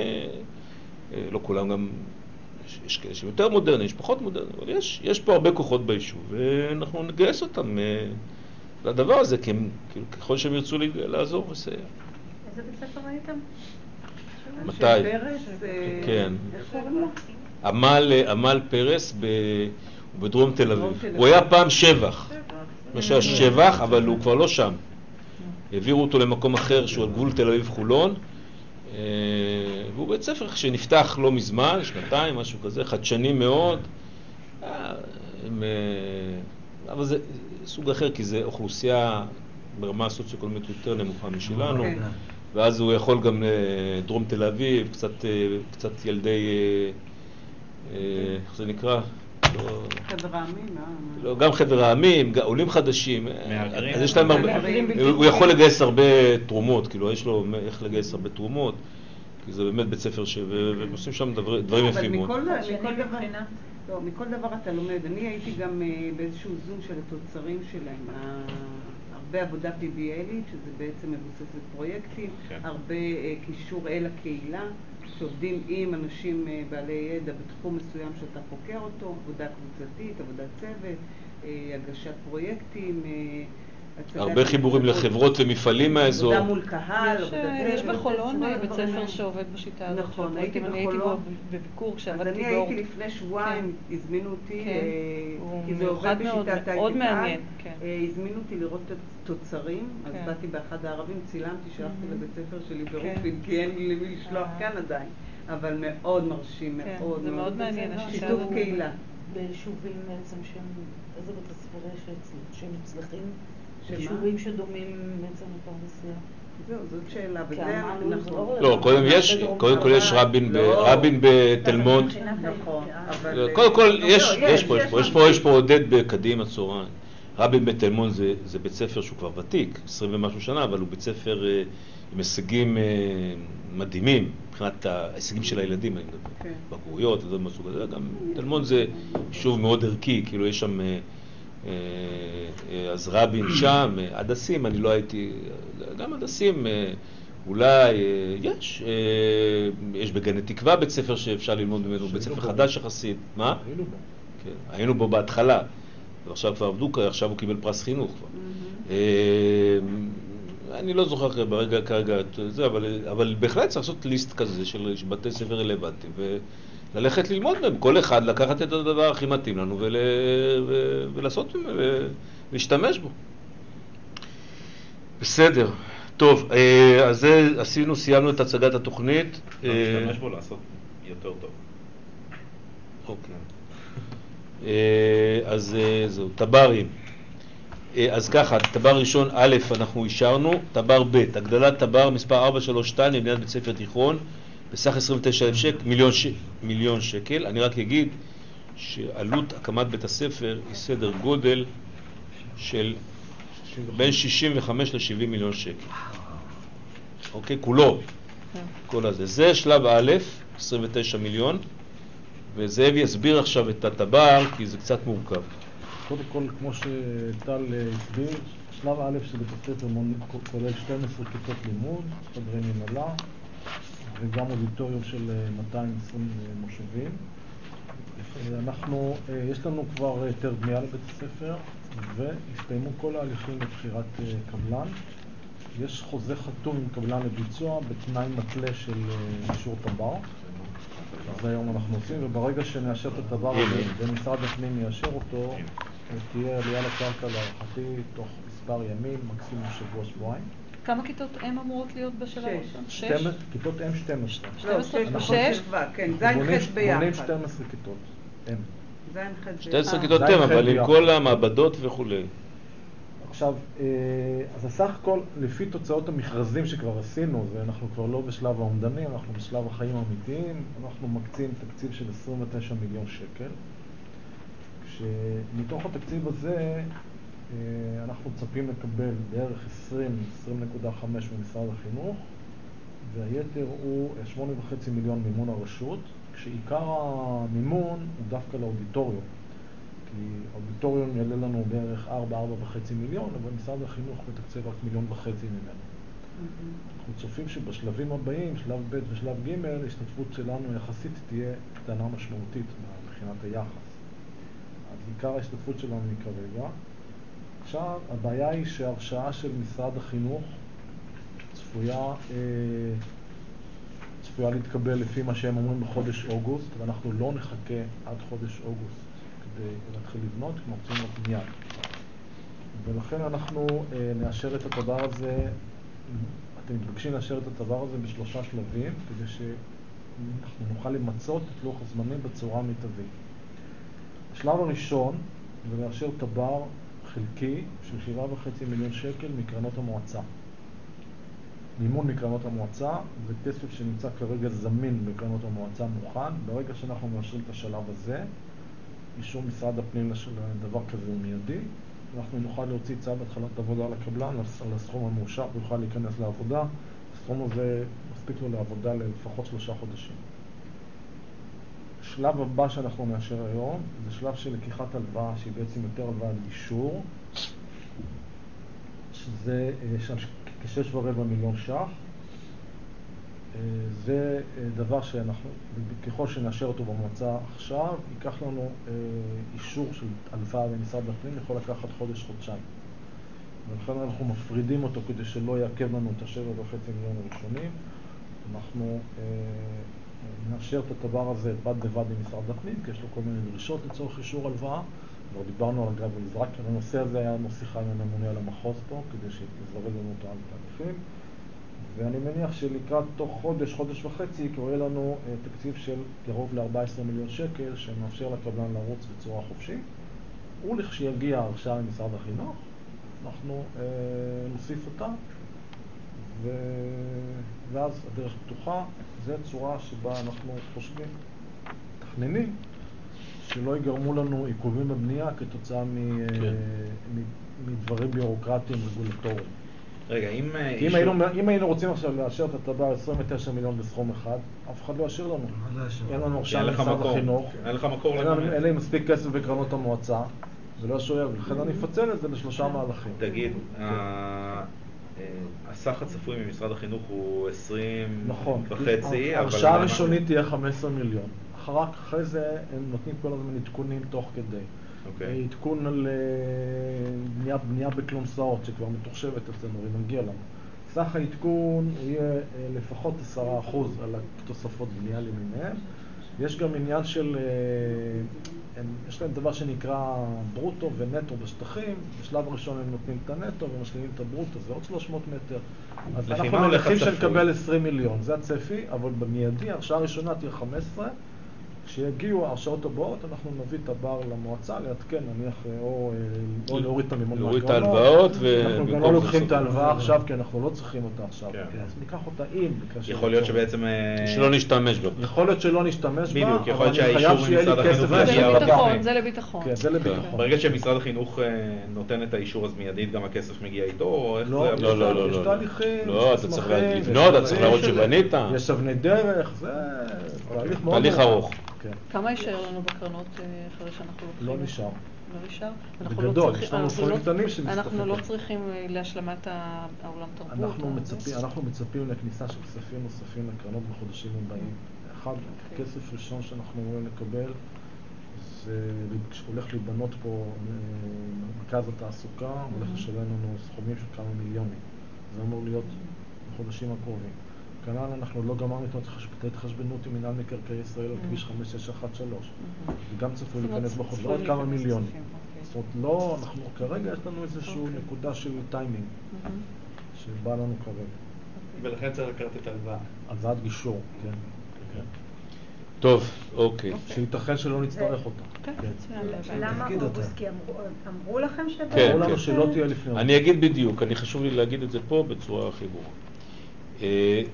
לא כולם גם, יש כאלה שהם יותר מודרניים, יש פחות מודרניים, אבל יש, יש פה הרבה כוחות ביישוב, ואנחנו נגייס אותם לדבר הזה, כי הם, ככל שהם ירצו לעזור ולסייע. איזה בית ספר הייתם? מתי? פרס? כן. איך קוראים לו? עמל, עמל פרס בדרום תל אביב. הוא היה פעם שבח. מה שהיה שבח, אבל הוא כבר לא שם. העבירו אותו למקום אחר שהוא על גבול תל אביב חולון. והוא בית ספר שנפתח לא מזמן, שנתיים, משהו כזה, חדשני מאוד. אבל זה סוג אחר, כי זה אוכלוסייה ברמה סוציו-אקונומית יותר נמוכה משלנו, ואז הוא יכול גם לדרום תל אביב, קצת, קצת ילדי, איך זה נקרא? חבר העמים, לא, גם חבר העמים, עולים חדשים, אז יש להם הרבה, הוא יכול לגייס הרבה תרומות, כאילו יש לו איך לגייס הרבה תרומות, כי זה באמת בית ספר והם עושים שם דברים יפים מאוד. לא, מכל דבר אתה לומד. אני הייתי גם באיזשהו זום של התוצרים שלהם. הרבה עבודה פי בי אלית, שזה בעצם מבוססת פרויקטים, הרבה קישור אל הקהילה, שעובדים עם אנשים בעלי ידע בתחום מסוים שאתה חוקר אותו, עבודה קבוצתית, עבודת צוות, הגשת פרויקטים, הרבה חיבורים לחברות ומפעלים מהאזור. עבודה מול קהל. יש בחולון בית ספר שעובד בשיטה הזאת. נכון, הייתי בחולון. אני הייתי בביקור כשעבדתי באורט. אז אני הייתי לפני שבועיים, הזמינו אותי, כי זה עובד בשיטת הייטק, הזמינו אותי לראות את התוצרים, אז באתי באחד הערבים, צילמתי, שלחתי לבית ספר שלי ברופין, כי אין לי למי לשלוח כאן עדיין, אבל מאוד מרשים, מאוד זה מאוד מעניין. שיתוף קהילה. ביישובים בעצם שהם, איזה בית הספר שהם מצליחים? יישובים שדומים בעצם לפרדסיה. זהו, זאת שאלה, וזה אנחנו... לא, קודם כל יש רבין בתל מונד. נכון, אבל... קודם כל יש פה עודד בקדימה צהריים. רבין בתל מונד זה בית ספר שהוא כבר ותיק, עשרים ומשהו שנה, אבל הוא בית ספר עם הישגים מדהימים, מבחינת ההישגים של הילדים, אני מדבר, בגרויות, וזה מסוג הזה. גם תל מונד זה יישוב מאוד ערכי, כאילו יש שם... אז רבין שם, הדסים, אני לא הייתי, גם הדסים אולי יש, יש בגני תקווה בית ספר שאפשר ללמוד ממנו, בית ספר חדש יחסית, מה? היינו בו. כן, היינו בו בהתחלה, ועכשיו כבר עבדו, עכשיו הוא קיבל פרס חינוך כבר. אני לא זוכר ברגע כרגע את זה, אבל, אבל בהחלט צריך לעשות ליסט כזה של בתי ספר רלוונטיים וללכת ללמוד מהם, כל אחד לקחת את הדבר הכי מתאים לנו ול, ו, ולעשות ולהשתמש בו. בסדר, טוב, אז זה עשינו, סיימנו את הצגת התוכנית. להשתמש בו לעשות יותר טוב. אוקיי. אז זהו, טברים. אז ככה, טבר ראשון א' אנחנו אישרנו, טבר ב', הגדלת טבר מספר ארבע שלוש שתיים לבניית בית ספר תיכון בסך עשרים ותשעה אלף שקל, מיליון, ש... מיליון שקל. אני רק אגיד שעלות הקמת בית הספר היא סדר גודל של בין שישים וחמש ל-שבעים מיליון שקל. אוקיי, כולו. כל הזה. זה שלב א', עשרים ותשעה מיליון, וזאב יסביר עכשיו את הטבר כי זה קצת מורכב. קודם כל, כמו שטל הסביר, שלב א' של בית הספר כולל שתים עשרה כיתות לימוד, חדרי מנהלה, וגם אודיטוריום של מאתיים ועשרים מושבים. אנחנו, יש לנו כבר היתר בנייה לבית הספר, והסתיימו כל ההליכים לבחירת קבלן. יש חוזה חתום עם קבלן לביצוע בתנאי מתלה של אישור טבר. אז היום אנחנו עושים, וברגע שנאשר את הדבר הזה ומשרד הפנים יאשר אותו, תהיה עלייה לקרקע להערכתי תוך מספר ימים, מקסימום שבוע, שבועיים. כמה כיתות אם אמורות להיות בשלב הראשון? שש. כיתות אם שתים עשרה. לא, שש כבר, כן, זין ח' ביחד. בונים שתים עשרה כיתות אם. זין ח' ביחד. שתים עשרה כיתות אם, אבל עם כל המעבדות וכו'. עכשיו, אז הסך הכל, לפי תוצאות המכרזים שכבר עשינו, ואנחנו כבר לא בשלב האומדנים, אנחנו בשלב החיים האמיתיים, אנחנו מקצים תקציב של עשרים ותשעה מיליון שקל, כשמתוך התקציב הזה אנחנו צפים לקבל בערך עשרים, עשרים נקודה חמש ממשרד החינוך, והיתר הוא שמונה וחצי מיליון מימון הרשות, כשעיקר המימון הוא דווקא לאודיטוריום. כי האודיטוריום יעלה לנו בערך ארבע, ארבע וחצי מיליון, אבל משרד החינוך מתקצב רק מיליון וחצי ממנו. אנחנו צופים שבשלבים הבאים, שלב ב' ושלב ג', ההשתתפות שלנו יחסית תהיה קטנה משמעותית מבחינת היחס. אז עיקר ההשתתפות שלנו היא כרגע. עכשיו, הבעיה היא שההרשאה של משרד החינוך צפויה, אה, צפויה להתקבל לפי מה שהם אומרים בחודש אוגוסט, ואנחנו לא נחכה עד חודש אוגוסט כדי להתחיל לבנות, כי אנחנו רוצים רק מיד. ולכן אנחנו אה, נאשר את הדבר הזה, אתם מתבקשים לאשר את הדבר הזה בשלושה שלבים, כדי שאנחנו נוכל למצות את לוח הזמנים בצורה מיטבית. השלב הראשון זה לאשר טבר חלקי של שבעה וחצי מיליון שקל מקרנות המועצה. מימון מקרנות המועצה זה כסף שנמצא כרגע זמין בקרנות המועצה מוכן. ברגע שאנחנו מאשרים את השלב הזה, אישור משרד הפנים לדבר כזה הוא מיידי, אנחנו נוכל להוציא צו התחלת עבודה לקבלן על הסכום המאושר, הוא יוכל להיכנס לעבודה. הסכום הזה מספיק לו לעבודה לפחות שלושה חודשים. שלב הבא שאנחנו נאשר היום זה שלב של לקיחת הלוואה, שהיא בעצם יותר הלוואה לאישור, שזה שם כשש ורבע מיליון ש"ח. זה דבר שאנחנו, ככל שנאשר אותו במועצה עכשיו, ייקח לנו אישור של הלוואה במשרד הפנים, יכול לקחת חודש, חודשיים. ולכן אנחנו מפרידים אותו כדי שלא יעכב לנו את השבע וחצי מיליון הראשונים. אנחנו נאשר את הדבר הזה בד בבד עם משרד הפנים, כי יש לו כל מיני דרישות לצורך אישור הלוואה. כבר דיברנו על גב ולזרק, הנושא הזה היה נושיחה עם הממונה על המחוז פה, כדי שיזרק לנו אותו על תהליכים. ואני מניח שלקראת תוך חודש, חודש וחצי, כבר יהיה לנו uh, תקציב של קרוב ל-ארבעה עשר מיליון שקל, שמאפשר לקבלן לרוץ בצורה חופשית. ולכשיגיע ההרשאה ממשרד החינוך, אנחנו uh, נוסיף אותה, ו... ואז הדרך פתוחה. זו צורה שבה אנחנו חושבים, תכננים, שלא ייגרמו לנו עיכובים בבנייה כתוצאה מ... כן. מדברים ביורוקרטיים רגולטוריים. רגע, אם... אם היינו, אם היינו רוצים עכשיו לאשר את הטבע עשרים ותשעה מיליון בסכום אחד, אף אחד לא יאשר לנו. אין לנו עכשיו משרד החינוך. אין לך מקור לממן. אין לי מספיק כסף בקרנות המועצה, ולא יאשר, ולכן אני אפצל את זה לשלושה מהלכים. תגיד, הסך הצפוי ממשרד החינוך הוא עשרים וחצי, אבל... ההרשאה הראשונית תהיה חמישה עשר מיליון. אחרי זה הם נותנים כל הזמן עדכונים תוך כדי. אוקיי. עדכון על בנייה, בנייה בכלונסאות שכבר מתוחשבת אצלנו ונגיע לנו. סך העדכון יהיה לפחות עשרה אחוז על התוספות בנייה למיניהם. יש גם עניין של, הם, יש להם דבר שנקרא ברוטו ונטו בשטחים. בשלב הראשון הם נותנים את הנטו ומשלימים את הברוטו, זה עוד שלוש מאות מטר. אז אנחנו מניחים שנקבל עשרים מיליון, זה הצפי, אבל במיידי, ההרשאה הראשונה תהיה חמש עשרה. כשיגיעו ההרשאות הבאות, אנחנו נביא את הבר למועצה, לעדכן, נניח, או, או להוריד את המימון להוריד את ההלוואות, אנחנו גם לא לוקחים את ההלוואה עכשיו, כי אנחנו לא צריכים אותה עכשיו. אז ניקח אותה אם. יכול להיות שבעצם... שלא נשתמש בה. יכול להיות שלא נשתמש בה, בדיוק, יכול להיות שהאישור ממשרד החינוך זה לביטחון, זה לביטחון. כן, זה לביטחון. ברגע שמשרד החינוך נותן את האישור, אז מיידית גם הכסף מגיע איתו, או איך זה... לא, לא, לא. יש תהליכים, לא, אתה צריך לבנות, אתה צריך להראות שבנית. יש אבני דרך, זה תהליך מאוד תהליך ארוך. כמה יישאר לנו בקרנות אחרי שאנחנו לוקחים? לא נשאר. לא נשאר? בגדול, יש לנו דברים קטנים שמסתפקים. אנחנו לא צריכים להשלמת העולם תרבות. אנחנו מצפים, אנחנו מצפים לכניסה של כספים נוספים לקרנות בחודשים הבאים. אחד, כסף ראשון שאנחנו אמורים לקבל, זה הולך להיבנות פה מרכז התעסוקה, הולך לשלם לנו סכומים של כמה מיליונים. זה אמור להיות בחודשים הקרובים. כנ"ל אנחנו לא גמרנו את ההתחשבנות עם מינהל מקרקעי ישראל על כביש חמש שש אחת שלוש. וגם צפוי להיכנס בחודש עוד כמה מיליונים. זאת אומרת, לא, אנחנו כרגע יש לנו איזושהי נקודה של טיימינג שבא לנו כרגע. ולכן צריך לקחת את ההלוואה. הלוואת גישור, כן. טוב, אוקיי. שייתכן שלא נצטרך אותה. למה אוגוסט? כי אמרו לכם שאתה... כן, אמרו לנו שלא תהיה לפני אוגוסט. אני אגיד בדיוק, אני חשוב לי להגיד את זה פה בצורה הכי ברורה.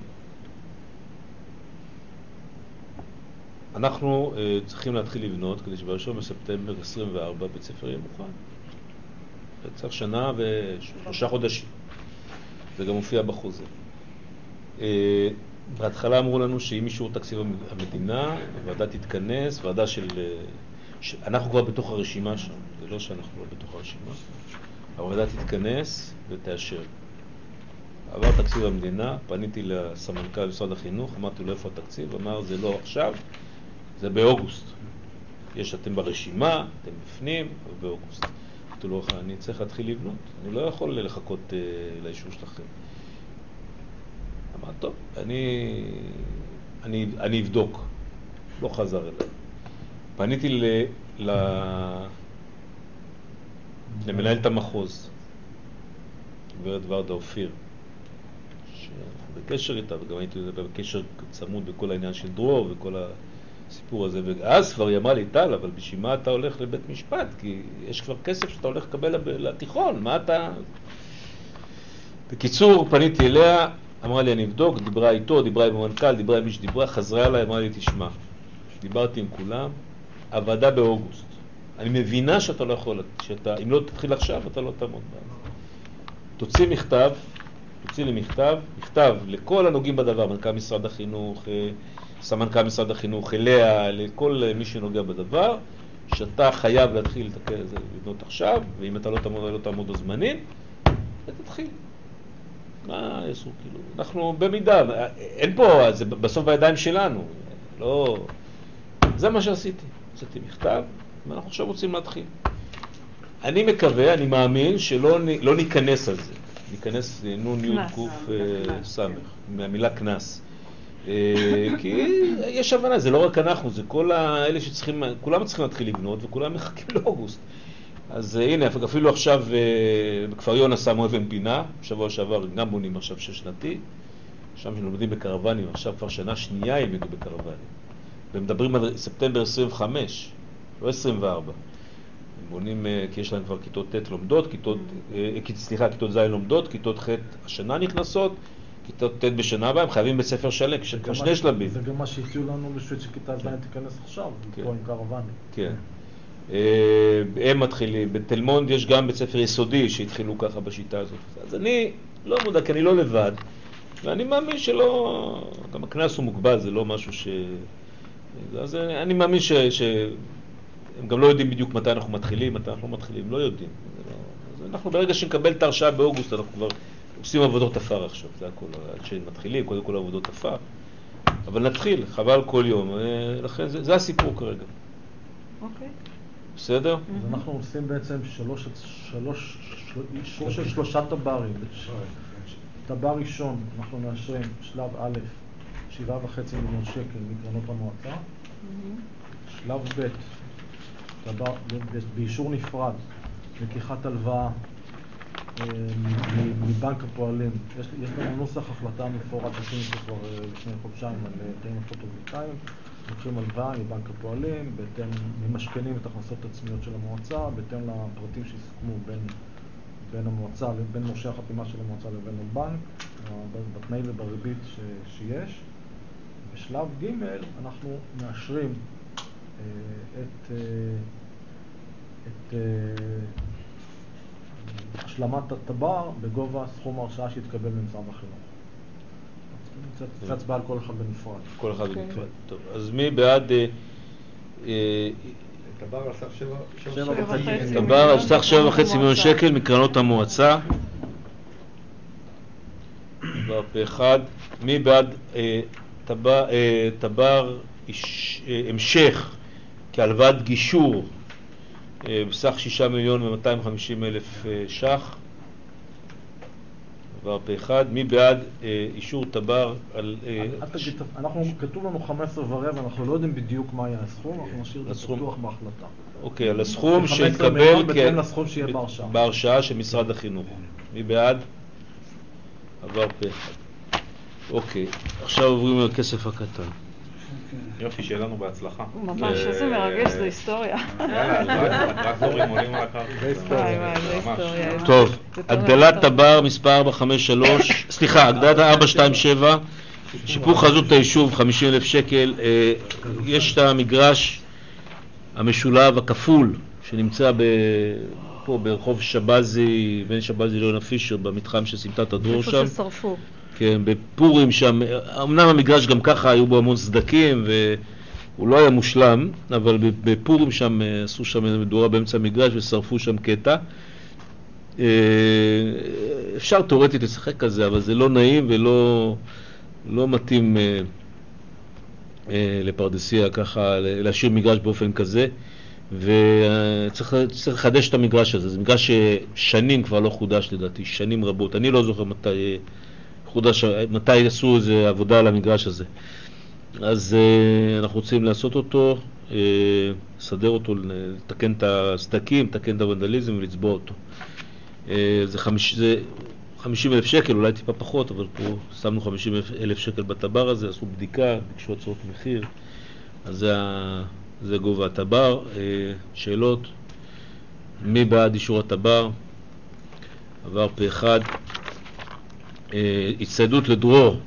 אנחנו uh, צריכים להתחיל לבנות כדי שבראשון בספטמבר עשרים וארבע בית ספר יהיה מוכן. צריך שנה ושלושה חודשים. זה גם מופיע בחוזה. Uh, בהתחלה אמרו לנו שאם אישור תקציב המדינה, הוועדה תתכנס, ועדה של... Uh, ש... אנחנו כבר בתוך הרשימה שם, זה לא שאנחנו לא בתוך הרשימה. הוועדה תתכנס ותאשר. עבר תקציב המדינה, פניתי לסמנכ"ל משרד החינוך, אמרתי לו איפה התקציב, אמר זה לא עכשיו, זה באוגוסט. יש אתם ברשימה, אתם בפנים, אבל באוגוסט. אמרתי לו, אני צריך להתחיל לבנות, אני לא יכול לחכות uh, לאישור שלכם. אמר, טוב, אני, אני, אני אבדוק. לא חזר אליי. פניתי ל, ל, למנהלת המחוז, גברת ורדה אופיר, שאנחנו בקשר איתה, וגם הייתי בקשר צמוד בכל העניין של דרור וכל הסיפור הזה, ואז כבר היא אמרה לי, טל, אבל בשביל מה אתה הולך לבית משפט? כי יש כבר כסף שאתה הולך לקבל לתיכון, מה אתה... בקיצור, פניתי אליה, אמרה לי, אני אבדוק, דיברה איתו, דיברה עם המנכ"ל, דיברה עם מי שדיברה, חזרה אליי, אמרה לי, תשמע, דיברתי עם כולם, הוועדה באוגוסט. אני מבינה שאתה לא יכול, שאתה, אם לא תתחיל עכשיו, אתה לא תעמוד בה. תוציא מכתב, תוציא לי מכתב, מכתב לכל הנוגעים בדבר, מנכ"ל משרד החינוך, סמנכ"ל משרד החינוך, אליה, לכל מי שנוגע בדבר, שאתה חייב להתחיל לבנות עכשיו, ואם אתה לא תעמוד, לא תעמוד הזמנים, ותתחיל. מה יעשו, כאילו, אנחנו במידה, אין פה, זה בסוף בידיים שלנו, לא, זה מה שעשיתי, עשיתי מכתב, ואנחנו עכשיו רוצים להתחיל. אני מקווה, אני מאמין שלא לא ניכנס על זה, ניכנס נון יוד קוף סמך, מהמילה כנס. כי יש הבנה, זה לא רק אנחנו, זה כל האלה שצריכים, כולם צריכים להתחיל לבנות וכולם מחכים לאוגוסט. אז הנה, אפילו עכשיו בכפר יונה שמו אבן פינה, בשבוע שעבר גם בונים עכשיו שש שנתי, שם שלומדים בקרוונים, עכשיו כבר שנה שנייה הם ידעו בקרוונים. ומדברים על ספטמבר עשרים וחמש, לא עשרים וארבע. הם בונים, כי יש להם כבר כיתות ט' לומדות, כיתות, סליחה, כיתות ז' לומדות, כיתות ח' השנה נכנסות, כיתות ט' בשנה הבאה, הם חייבים בית ספר שלם, כי כבר שני שלבים. זה גם מה שהציעו לנו בשביל שכיתה ז' תיכנס עכשיו, פה עם קרוונים. כן. הם מתחילים, בתל מונד יש גם בית ספר יסודי שהתחילו ככה בשיטה הזאת. אז אני לא מודע, כי אני לא לבד, ואני מאמין שלא, גם הכנס הוא מוגבל, זה לא משהו ש... אז אני מאמין ש... הם גם לא יודעים בדיוק מתי אנחנו מתחילים, מתי אנחנו מתחילים, לא יודעים. אז אנחנו ברגע שנקבל את ההרשאה באוגוסט, אנחנו כבר עושים עבודות עפר עכשיו, זה הכל, עד שמתחילים, קודם כל עבודות עפר. אבל נתחיל, חבל כל יום, לכן זה, זה הסיפור כרגע. אוקיי. בסדר? אז אנחנו עושים בעצם שלוש, שלוש, אישור של שלושה טברים. טבר ראשון, אנחנו נאשרים שלב א', שבעה וחצי מיליון שקל מקרנות המועצה. שלב ב', טבר, באישור נפרד, לקיחת הלוואה מבנק הפועלים. יש לנו נוסח החלטה מפורט שעשינו כבר לפני חודשיים על תאים הפוטו-וולטאיים. לוקחים הלוואה מבנק הפועלים, בהתאם, ממשכנים את הכנסות עצמיות של המועצה, בהתאם לפרטים שהסכמו בין, בין המועצה, בין מורשי החתימה של המועצה לבין הבנק, בתנאים ובריבית ש, שיש. בשלב ג' אנחנו מאשרים אה, את, אה, את אה, השלמת הטבר בגובה סכום ההרשאה שהתקבל ממשרד החינוך. קצת הצבעה על כל אחד בנפרד. כל אחד בנפרד. טוב, אז מי בעד... טבר על סך שבע וחצי. טבר על סך שבע וחצי מיליון שקל מקרנות המועצה. טבר פה אחד. מי בעד טבר המשך כהלוואת גישור בסך שישה מיליון ומאתיים וחמישים אלף ש"ח? דבר פה אחד. מי בעד אה, אישור טבר על... אה, ש... אנחנו, כתוב לנו חמש עשרה ורבע, אנחנו לא יודעים בדיוק מה יהיה הסכום, אנחנו נשאיר את זה פתוח בהחלטה. אוקיי, על הסכום שהתקבל בהתאם לסכום שיהיה בהרשאה. בהרשאה של משרד החינוך. מי בעד? עבר פה אחד. אוקיי, עכשיו עוברים לכסף הקטן. יופי, שיהיה לנו בהצלחה. ממש, איזה מרגש, זה היסטוריה. יאללה, רק דורים עולים על הקרקע. זה היסטוריה. טוב, הגדלת טבר מספר ארבע חמש שלוש, סליחה, הגדלת ארבע שתיים שבע, שיפור חזות היישוב חמישים אלף שקל. יש את המגרש המשולב הכפול שנמצא פה ברחוב שבזי, בין שבזי ליונה פישר, במתחם של סמטת הדרור שם. איפה ששרפו. כן, בפורים שם, אמנם המגרש גם ככה היו בו המון סדקים והוא לא היה מושלם, אבל בפורים שם עשו שם מדורה באמצע המגרש ושרפו שם קטע. אפשר תיאורטית לשחק כזה, אבל זה לא נעים ולא לא מתאים לפרדסיה ככה, להשאיר מגרש באופן כזה, וצריך לחדש את המגרש הזה. זה מגרש ששנים כבר לא חודש לדעתי, שנים רבות. אני לא זוכר מתי חודש, מתי יעשו איזו עבודה על המגרש הזה. אז uh, אנחנו רוצים לעשות אותו, uh, לסדר אותו, לתקן את הסדקים, לתקן את הוונדליזם ולצבוע אותו. Uh, זה, חמיש, זה חמישים אלף שקל, אולי טיפה פחות, אבל פה שמנו חמישים אלף שקל בטבר הזה, עשו בדיקה, ביקשו הצעות מחיר, אז זה, זה גובה הטבר. Uh, שאלות? מי בעד אישור הטבר? עבר פה אחד. הצטיידות לדרור.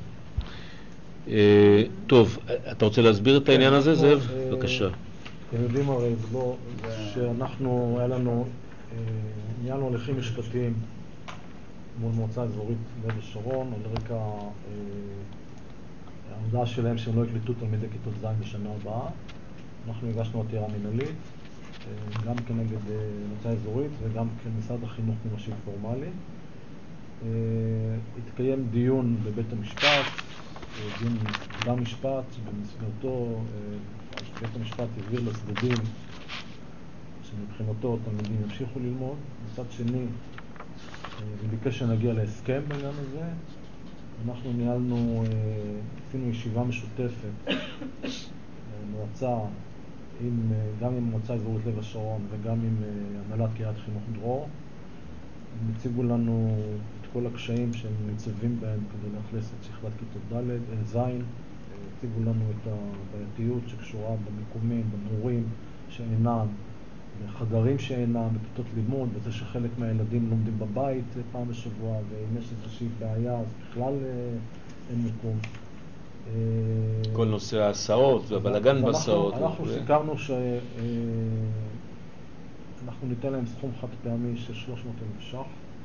טוב, אתה רוצה להסביר את העניין הזה, זאב? בבקשה. אתם יודעים הרי, שאנחנו, היה לנו, ניהלנו הליכים משפטיים מול מועצה אזורית לב השרון, על רקע העמדה שלהם שהם לא יקלטו תלמידי כיתות ז' בשנה הבאה. אנחנו הגשנו עתירה מינהלית, גם כנגד מועצה אזורית וגם כמשרד החינוך כמשיב פורמלי. התקיים דיון בבית המשפט, דיון קדם משפט, שבמסגרתו בית המשפט הבהיר לצדדים שמבחינתו תלמידים ימשיכו ללמוד. מצד שני, וביקש שנגיע להסכם בעניין הזה. אנחנו ניהלנו, עשינו ישיבה משותפת, מועצה, עם, גם עם מועצה אזורית לב השרון וגם עם הנהלת קריית חינוך דרור. הם הציגו לנו את כל הקשיים שהם ניצבים בהם כדי לאכלס את שכבת כיתות ד' ז'. הציגו לנו את הבעייתיות שקשורה במיקומים, במורים שאינם, בחדרים שאינם, בכיתות לימוד, וזה שחלק מהילדים לומדים בבית פעם בשבוע, ואם יש איזושהי בעיה אז בכלל אין מקום. כל נושא ההסעות והבלגן בהסעות. אנחנו סיכמנו ש... אנחנו ניתן להם סכום חד פעמי של שלוש מאות אלף ש"ח,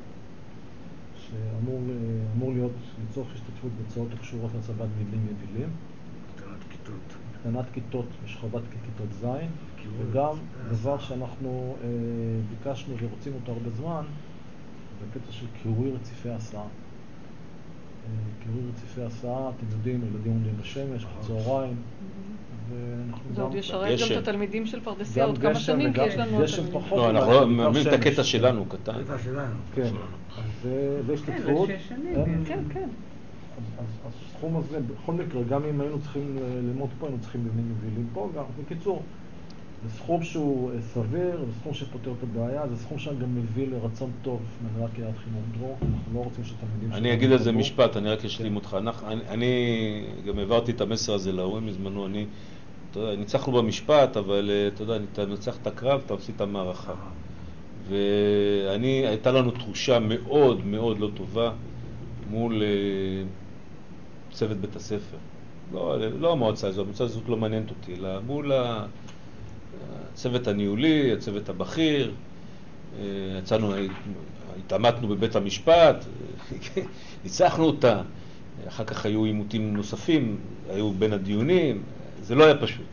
שאמור להיות לצורך השתתפות בהוצאות הקשורות להצבת מבנים יבילים. קטנת כיתות. קטנת כיתות ושכבת כיתות ז', וגם דבר שאנחנו אה, ביקשנו ורוצים אותו הרבה זמן, זה קטע של קירוי רציפי הסעה. קירוי רציפי הסעה, אתם יודעים, ילדים עומדים בשמש, בצהריים. זה עוד ישרת גם את התלמידים של פרדסיה עוד כמה שנים, כי יש לנו תלמידים. לא, אנחנו לא מאמין את הקטע שלנו, קטן. הקטע שלנו. כן, אז זה השתתפות. כן, זה שש שנים. כן, כן. אז הסכום הזה, בכל מקרה, גם אם היינו צריכים ללמוד פה, היינו צריכים מבנים יבילים פה, גם בקיצור, זה סכום שהוא סביר, זה סכום שפותר את הבעיה, זה סכום שגם מביא לרצון טוב מהנהלת קריית חינוך דרור, אנחנו לא רוצים שתלמידים... אני אגיד על זה משפט, אני רק אשלים אותך. אני גם העברתי את המסר הזה להורים מזמנו, אני, אתה יודע, ניצחנו במשפט, אבל אתה יודע, אתה נצח את הקרב, אתה עושה את המערכה. ואני, הייתה לנו תחושה מאוד מאוד לא טובה מול צוות בית הספר. לא, לא המועצה הזאת, המועצה הזאת לא מעניינת אותי, אלא מול הצוות הניהולי, הצוות הבכיר, יצאנו, התעמתנו בבית המשפט, ניצחנו אותה, אחר כך היו עימותים נוספים, היו בין הדיונים, זה לא היה פשוט.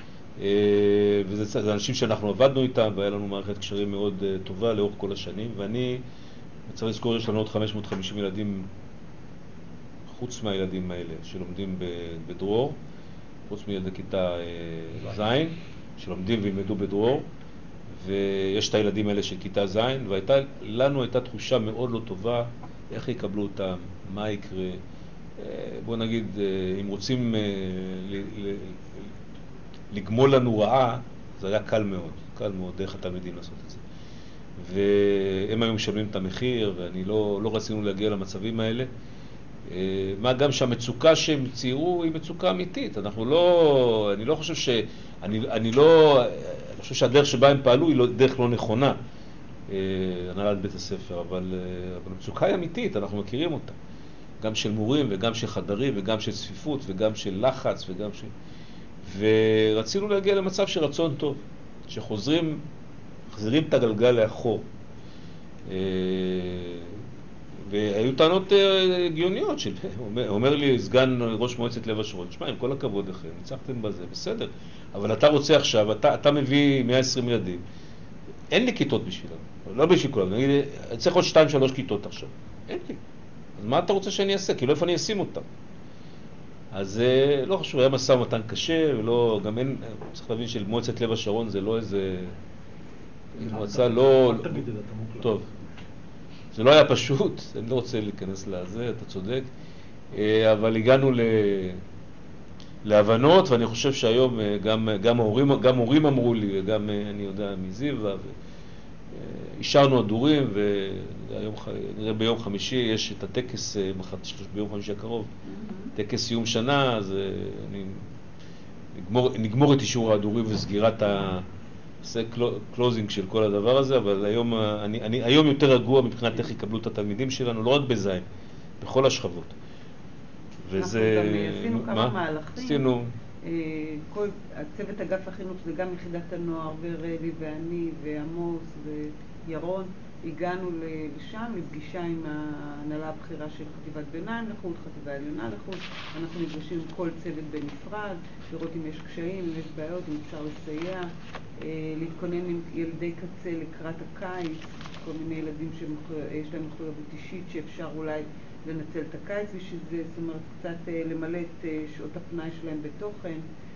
וזה אנשים שאנחנו עבדנו איתם, והיה לנו מערכת קשרים מאוד טובה לאורך כל השנים, ואני צריך לזכור, יש לנו עוד חמש מאות וחמישים ילדים, חוץ מהילדים האלה שלומדים בדרור, חוץ מילדי כיתה זין, שלומדים וילמדו בדרור, ויש את הילדים האלה של כיתה זין, ולנו הייתה תחושה מאוד לא טובה, איך יקבלו אותם, מה יקרה. בוא נגיד, אם רוצים לגמול לנו רעה, זה היה קל מאוד, קל מאוד דרך התלמידים לעשות את זה. והם היו משלמים את המחיר, ואני לא, לא רצינו להגיע למצבים האלה. מה גם שהמצוקה שהם ציירו היא מצוקה אמיתית. אנחנו לא, אני לא חושב ש, אני, אני לא, אני חושב שהדרך שבה הם פעלו היא לא, דרך לא נכונה, הנהלת בית הספר, אבל, אבל המצוקה היא אמיתית, אנחנו מכירים אותה. גם של מורים וגם של חדרים וגם של צפיפות וגם של לחץ וגם של... ורצינו להגיע למצב של רצון טוב, שחוזרים, חזירים את הגלגל לאחור. והיו טענות הגיוניות של, אומר, אומר לי סגן ראש מועצת לב השרון, תשמע, עם כל הכבוד לכם, ניצחתם בזה, בסדר, אבל אתה רוצה עכשיו, אתה, אתה מביא מאה ועשרים ילדים, אין לי כיתות בשבילם, לא בשביל כולם, נגיד, צריך עוד שתיים שלוש כיתות עכשיו, אין לי. אז מה אתה רוצה שאני אעשה? כאילו איפה אני אשים אותם? אז לא חשוב, היה מסע ומתן קשה, ולא, גם אין, צריך להבין של מועצת לב השרון זה לא איזה, מועצה לא, טוב. זה לא היה פשוט, אני לא רוצה להיכנס לזה, אתה צודק, אבל הגענו ל... להבנות, ואני חושב שהיום גם, גם, ההורים, גם הורים אמרו לי, וגם אני יודע מזיווה, אישרנו הדורים, והיום, נראה ביום חמישי יש את הטקס, ביום חמישי הקרוב, טקס סיום שנה, אז אני נגמור, נגמור את אישור הדורים וסגירת ה... עושה קלוזינג של כל הדבר הזה, אבל היום, אני, אני, היום יותר רגוע מבחינת איך יקבלו את התלמידים שלנו, לא רק בזין, בכל השכבות. וזה... אנחנו גם עשינו כמה מהלכים. עשינו... כל הצוות אגף החינוך, זה גם יחידת הנוער, ורלי ואני ועמוס וירון, הגענו לשם לפגישה עם ההנהלה הבכירה של חטיבת ביניים לחוד, חטיבה עליונה לחוד. אנחנו נפגשים עם כל צוות בנפרד, לראות אם יש קשיים, אם יש בעיות, אם אפשר לסייע, להתכונן עם ילדי קצה לקראת הקיץ, כל מיני ילדים שיש להם מחויבות אישית שאפשר אולי לנצל את הקיץ בשביל זה, זאת אומרת קצת למלא את שעות הפנאי שלהם בתוכן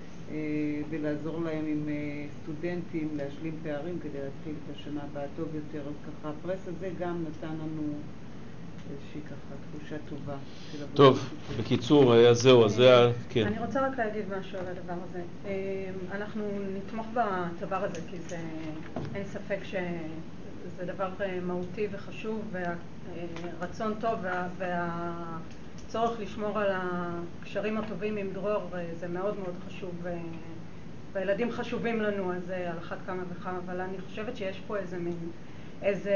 ולעזור להם עם סטודנטים להשלים פערים כדי להתחיל את השנה הבאה טוב יותר. אז ככה הפרס הזה גם נתן לנו איזושהי ככה תחושה טובה. טוב, בקיצור, אז זהו, אז זה... כן. אני רוצה רק להגיד משהו על הדבר הזה. אנחנו נתמוך בדבר הזה, כי זה, אין ספק שזה דבר מהותי וחשוב, והרצון טוב וה, והצורך לשמור על הקשרים הטובים עם דרור זה מאוד מאוד חשוב, והילדים חשובים לנו, אז על אחת כמה וכמה, אבל אני חושבת שיש פה איזה מין, איזה...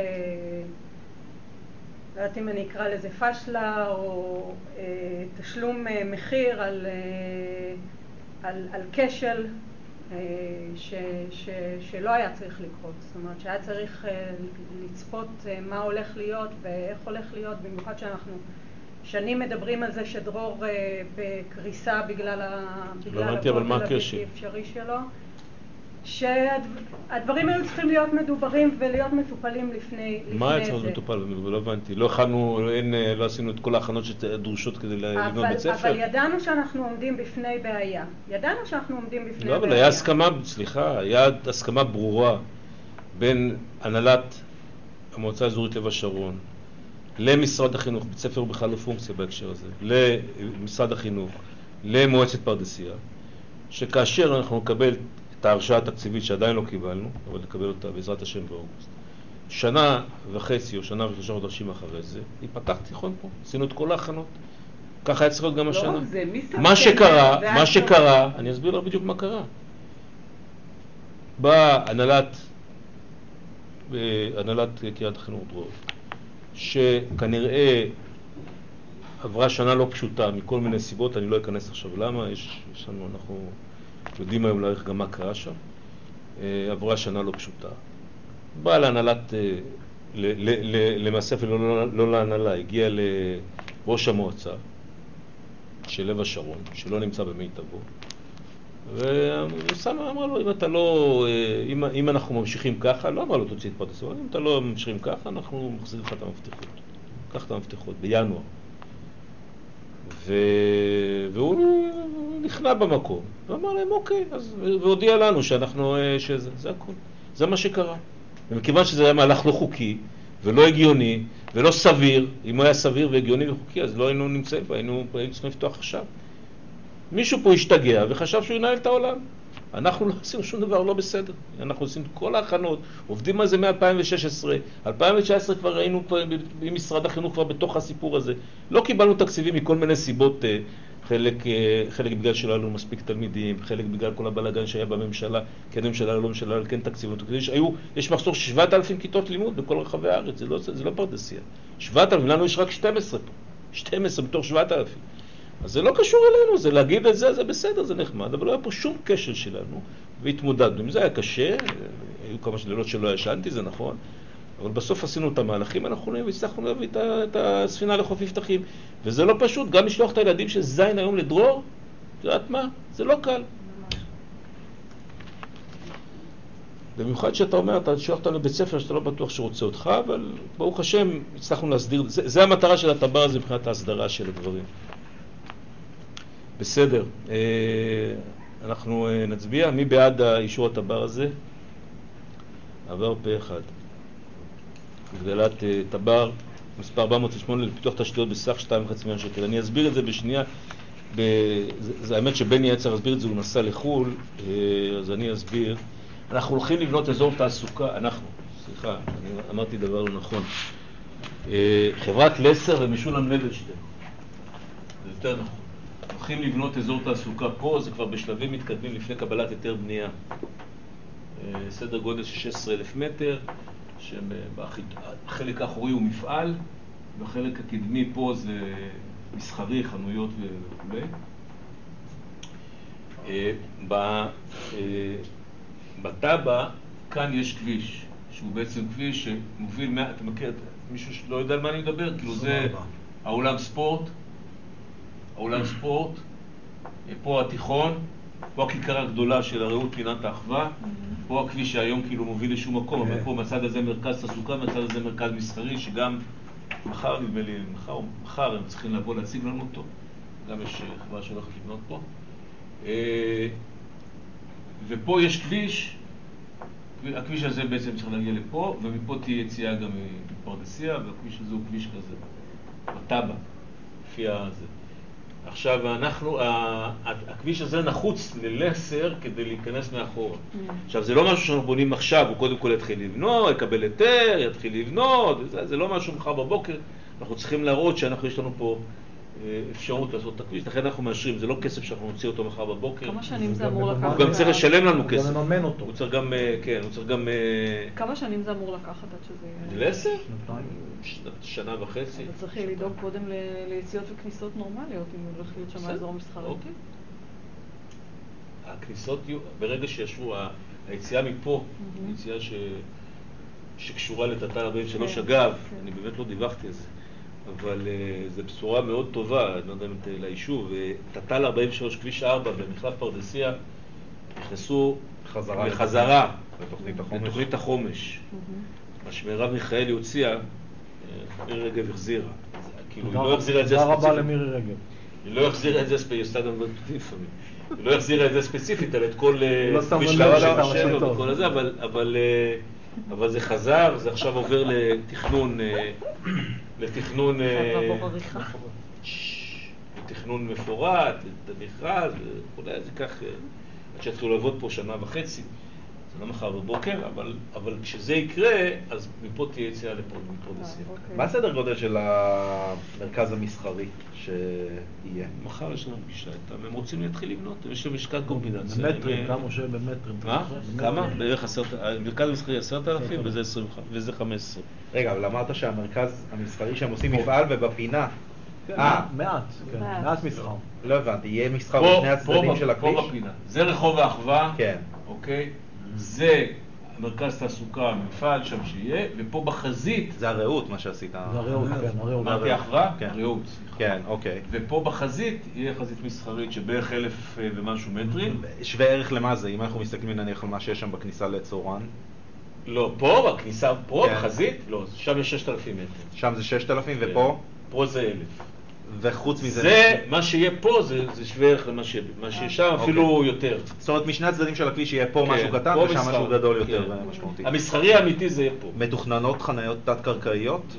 לא יודעת אם אני אקרא לזה פשלה או אה, תשלום אה, מחיר על, אה, על, על כשל אה, ש, ש, שלא היה צריך לקרות. זאת אומרת שהיה צריך אה, לצפות אה, מה הולך להיות ואיך הולך להיות, במיוחד שאנחנו שנים מדברים על זה שדרור אה, בקריסה בגלל, ה, בגלל הגודל הבלתי אפשרי שלו. שהדברים היו צריכים להיות מדוברים ולהיות מטופלים לפני זה. מה היה צריך להיות מטופל? לא הבנתי. לא הכנו, לא עשינו את כל ההכנות שדרושות כדי לבנות בית ספר? אבל ידענו שאנחנו עומדים בפני בעיה. ידענו שאנחנו עומדים בפני בעיה. לא, אבל היה הסכמה, סליחה, היה הסכמה ברורה בין הנהלת המועצה האזורית לב השרון, למשרד החינוך, בית ספר הוא בכלל לא פונקציה בהקשר הזה, למשרד החינוך, למועצת פרדסיה, שכאשר אנחנו נקבל את ההרשאה התקציבית שעדיין לא קיבלנו, אבל נקבל אותה בעזרת השם באוגוסט, שנה וחצי או שנה ושלושה חודשים אחרי זה, ייפתח תיכון פה, עשינו את כל ההכנות, ככה היה צריך להיות גם השנה. מה שקרה, מה שקרה, אני אסביר לך בדיוק מה קרה. באה הנהלת, הנהלת קריית החינוך דרור, שכנראה עברה שנה לא פשוטה מכל מיני סיבות, אני לא אכנס עכשיו למה, יש, יש לנו, אנחנו יודעים היום להעריך גם מה קרה שם, עברה שנה לא פשוטה. באה להנהלת, למעשה ולא לא, לא להנהלה, הגיעה לראש המועצה של לב השרון, שלא נמצא במיטבו, וסמה אמרה לו, אם אתה לא, אם, אם אנחנו ממשיכים ככה, לא אמרה לו תוציא את פרדסיה, אם אתה לא ממשיכים ככה, אנחנו מחזיר לך את המפתחות. קח את המפתחות, בינואר. ו... והוא נכנע במקום, ואמר להם אוקיי, אז... והודיע לנו שאנחנו, שזה, זה הכל. זה מה שקרה. ומכיוון שזה היה מהלך לא חוקי, ולא הגיוני, ולא סביר, אם הוא היה סביר והגיוני וחוקי, אז לא היינו נמצאים בה, היינו, היינו צריכים לפתוח עכשיו. מישהו פה השתגע וחשב שהוא ינהל את העולם. אנחנו לא עשינו שום דבר לא בסדר. אנחנו עושים כל ההכנות, עובדים על זה מ-אלפיים ושש עשרה. אלפיים תשע עשרה כבר ראינו עם משרד החינוך כבר בתוך הסיפור הזה. לא קיבלנו תקציבים מכל מיני סיבות, חלק, חלק בגלל שלא היו מספיק תלמידים, חלק בגלל כל הבלגן שהיה בממשלה, כן ממשלה, לא ממשלה, כן תקציבים. יש, היו, יש מחסור שבעת אלפים כיתות לימוד בכל רחבי הארץ, זה לא, זה לא פרדסיה. שבעת אלפים, לנו יש רק שתים עשרה פה. שתים עשרה בתוך שבעת אלפים. אז זה לא קשור אלינו, זה להגיד את זה, זה בסדר, זה נחמד, אבל לא היה פה שום כשל שלנו, והתמודדנו. אם זה היה קשה, היו כמה לילות שלא ישנתי, זה נכון, אבל בסוף עשינו את המהלכים הנכונים, והצלחנו להביא את הספינה לחוף מבטחים, וזה לא פשוט, גם לשלוח את הילדים של זין היום לדרור, את יודעת מה? זה לא קל. במיוחד שאתה אומר, אתה תשלח אותנו לבית ספר שאתה לא בטוח שרוצה אותך, אבל ברוך השם, הצלחנו להסדיר, זה, זה המטרה של הטבר הזה מבחינת ההסדרה של הדברים. בסדר, אנחנו נצביע. מי בעד האישור הטבר הזה? עבר פה אחד. הגדלת טבר מספר ארבע מאות ושמונה לפיתוח תשתיות בסך שתיים וחצי מיליון שקל. אני אסביר את זה בשנייה. ב... זה, זה האמת שבני היה צריך להסביר את זה, הוא נסע לחול, אז אני אסביר. אנחנו הולכים לבנות אזור תעסוקה, אנחנו, סליחה, אני אמרתי דבר לא נכון. חברת לסר ומשולם נדלשטיין. זה יותר נכון. הולכים לבנות אזור תעסוקה פה, זה כבר בשלבים מתקדמים לפני קבלת היתר בנייה. סדר גודל של שישה עשר אלף מטר, שהחלק האחורי הוא מפעל, והחלק הקדמי פה זה מסחרי, חנויות וכו'. בטאבה, כאן יש כביש, שהוא בעצם כביש שמוביל, מה, אתה מכיר, מישהו שלא יודע על מה אני מדבר? כאילו זה האולם ספורט, האולם ספורט, פה התיכון, פה הכיכר הגדולה של הרעות פינת האחווה, פה הכביש שהיום כאילו מוביל לשום מקום, אבל פה מצד הזה מרכז תעסוקה, מצד הזה מרכז מסחרי, שגם מחר, נדמה לי, מחר, מחר הם צריכים לבוא להציג לנו אותו, גם יש חברה שהולכת לבנות פה. ופה יש כביש, הכביש הזה בעצם צריך להגיע לפה, ומפה תהיה יציאה גם מפרדסיה, והכביש הזה הוא כביש כזה, בטאבה, לפי הזה. עכשיו, אנחנו, הכביש הזה נחוץ ללסר כדי להיכנס מאחורה. עכשיו, זה לא משהו שאנחנו בונים עכשיו, הוא קודם כל יתחיל לבנות, יקבל היתר, יתחיל לבנות, זה, זה לא משהו מחר בבוקר. אנחנו צריכים להראות שאנחנו, יש לנו פה אפשרות לעשות את הכביש, לכן אנחנו מאשרים, זה לא כסף שאנחנו נוציא אותו מחר בבוקר. כמה שנים זה אמור לקחת? הוא גם צריך לשלם לנו כסף. הוא גם מממן אותו. הוא צריך גם, כן, הוא צריך גם... כמה שנים זה אמור לקחת עד שזה... לעשר? שנה וחצי. אתה צריך לדאוג קודם ליציאות וכניסות נורמליות, אם הולך להיות שם אזור מסחרי. אוקיי. הכניסות יהיו, ברגע שישבו, היציאה מפה, היציאה שקשורה לתת"ל ארבעים ושלוש, אגב, אני באמת לא דיווחתי על זה. אבל uh, זו בשורה מאוד טובה, אני לא יודע אם ליישוב, תת"ל ארבעים ושלוש כביש ארבע במחלף פרדסיה, נכנסו חזרה לחזרה לתוכנית החומש. לתוכנית החומש. מה שמרב מיכאלי הוציאה, מירי רגב החזירה. כאילו, היא לא החזירה את זה תודה ספציפית. רבה למירי רגב. היא לא החזירה את זה ספציפית, היא עושה גם בנתונים לפעמים. היא לא החזירה את זה ספציפית, על את כל משטרה של השבע וכל הזה, אבל זה חזר, זה עכשיו עובר לתכנון, לתכנון, לתכנון מפורט, למכרז וכו', זה כך, עד שיתחילו לעבוד פה שנה וחצי. זה לא מחר בבוקר, אבל, אבל כשזה יקרה, אז מפה תהיה יציאה לפרודסיה. מה הסדר גודל של המרכז המסחרי שיהיה? מחר יש לנו פגישה איתם, הם רוצים להתחיל לבנות, יש להם משקעת קומבינציה. במטרים, כמה משה במטרים? מה? כמה? בערך עשרת, המרכז המסחרי עשרת אלפים וזה חמש עשרה. רגע, אבל אמרת שהמרכז המסחרי שהם עושים מפעל ובפינה. אה, מעט, כן, מעט מסחר. לא הבנתי, יהיה מסחר בשני הצדדים של הכביש? פה בפינה. זה רחוב האחווה, כן. אוקיי? זה מרכז תעסוקה, מפעל שם שיהיה, ופה בחזית... זה הרעות, מה שעשית. זה הרעות, כן, הרעות. אמרתי אחווה? כן. הרעות. כן, אוקיי. ופה בחזית יהיה חזית מסחרית שבערך אלף ומשהו מטרים. שווה ערך למה זה? אם אנחנו מסתכלים נניח על מה שיש שם בכניסה לצורן? לא, פה, בכניסה, פה, בחזית? לא, שם יש ששת אלפים מטרים. שם זה ששת אלפים ופה? פה זה אלף. וחוץ מזה... זה, מה שיהיה פה זה שווה ערך למה שיש שם, אפילו יותר. זאת אומרת, משני הצדדים של הכביש יהיה פה משהו קטן ושם משהו גדול יותר משמעותי. המסחרי האמיתי זה יהיה פה. מתוכננות חניות תת-קרקעיות?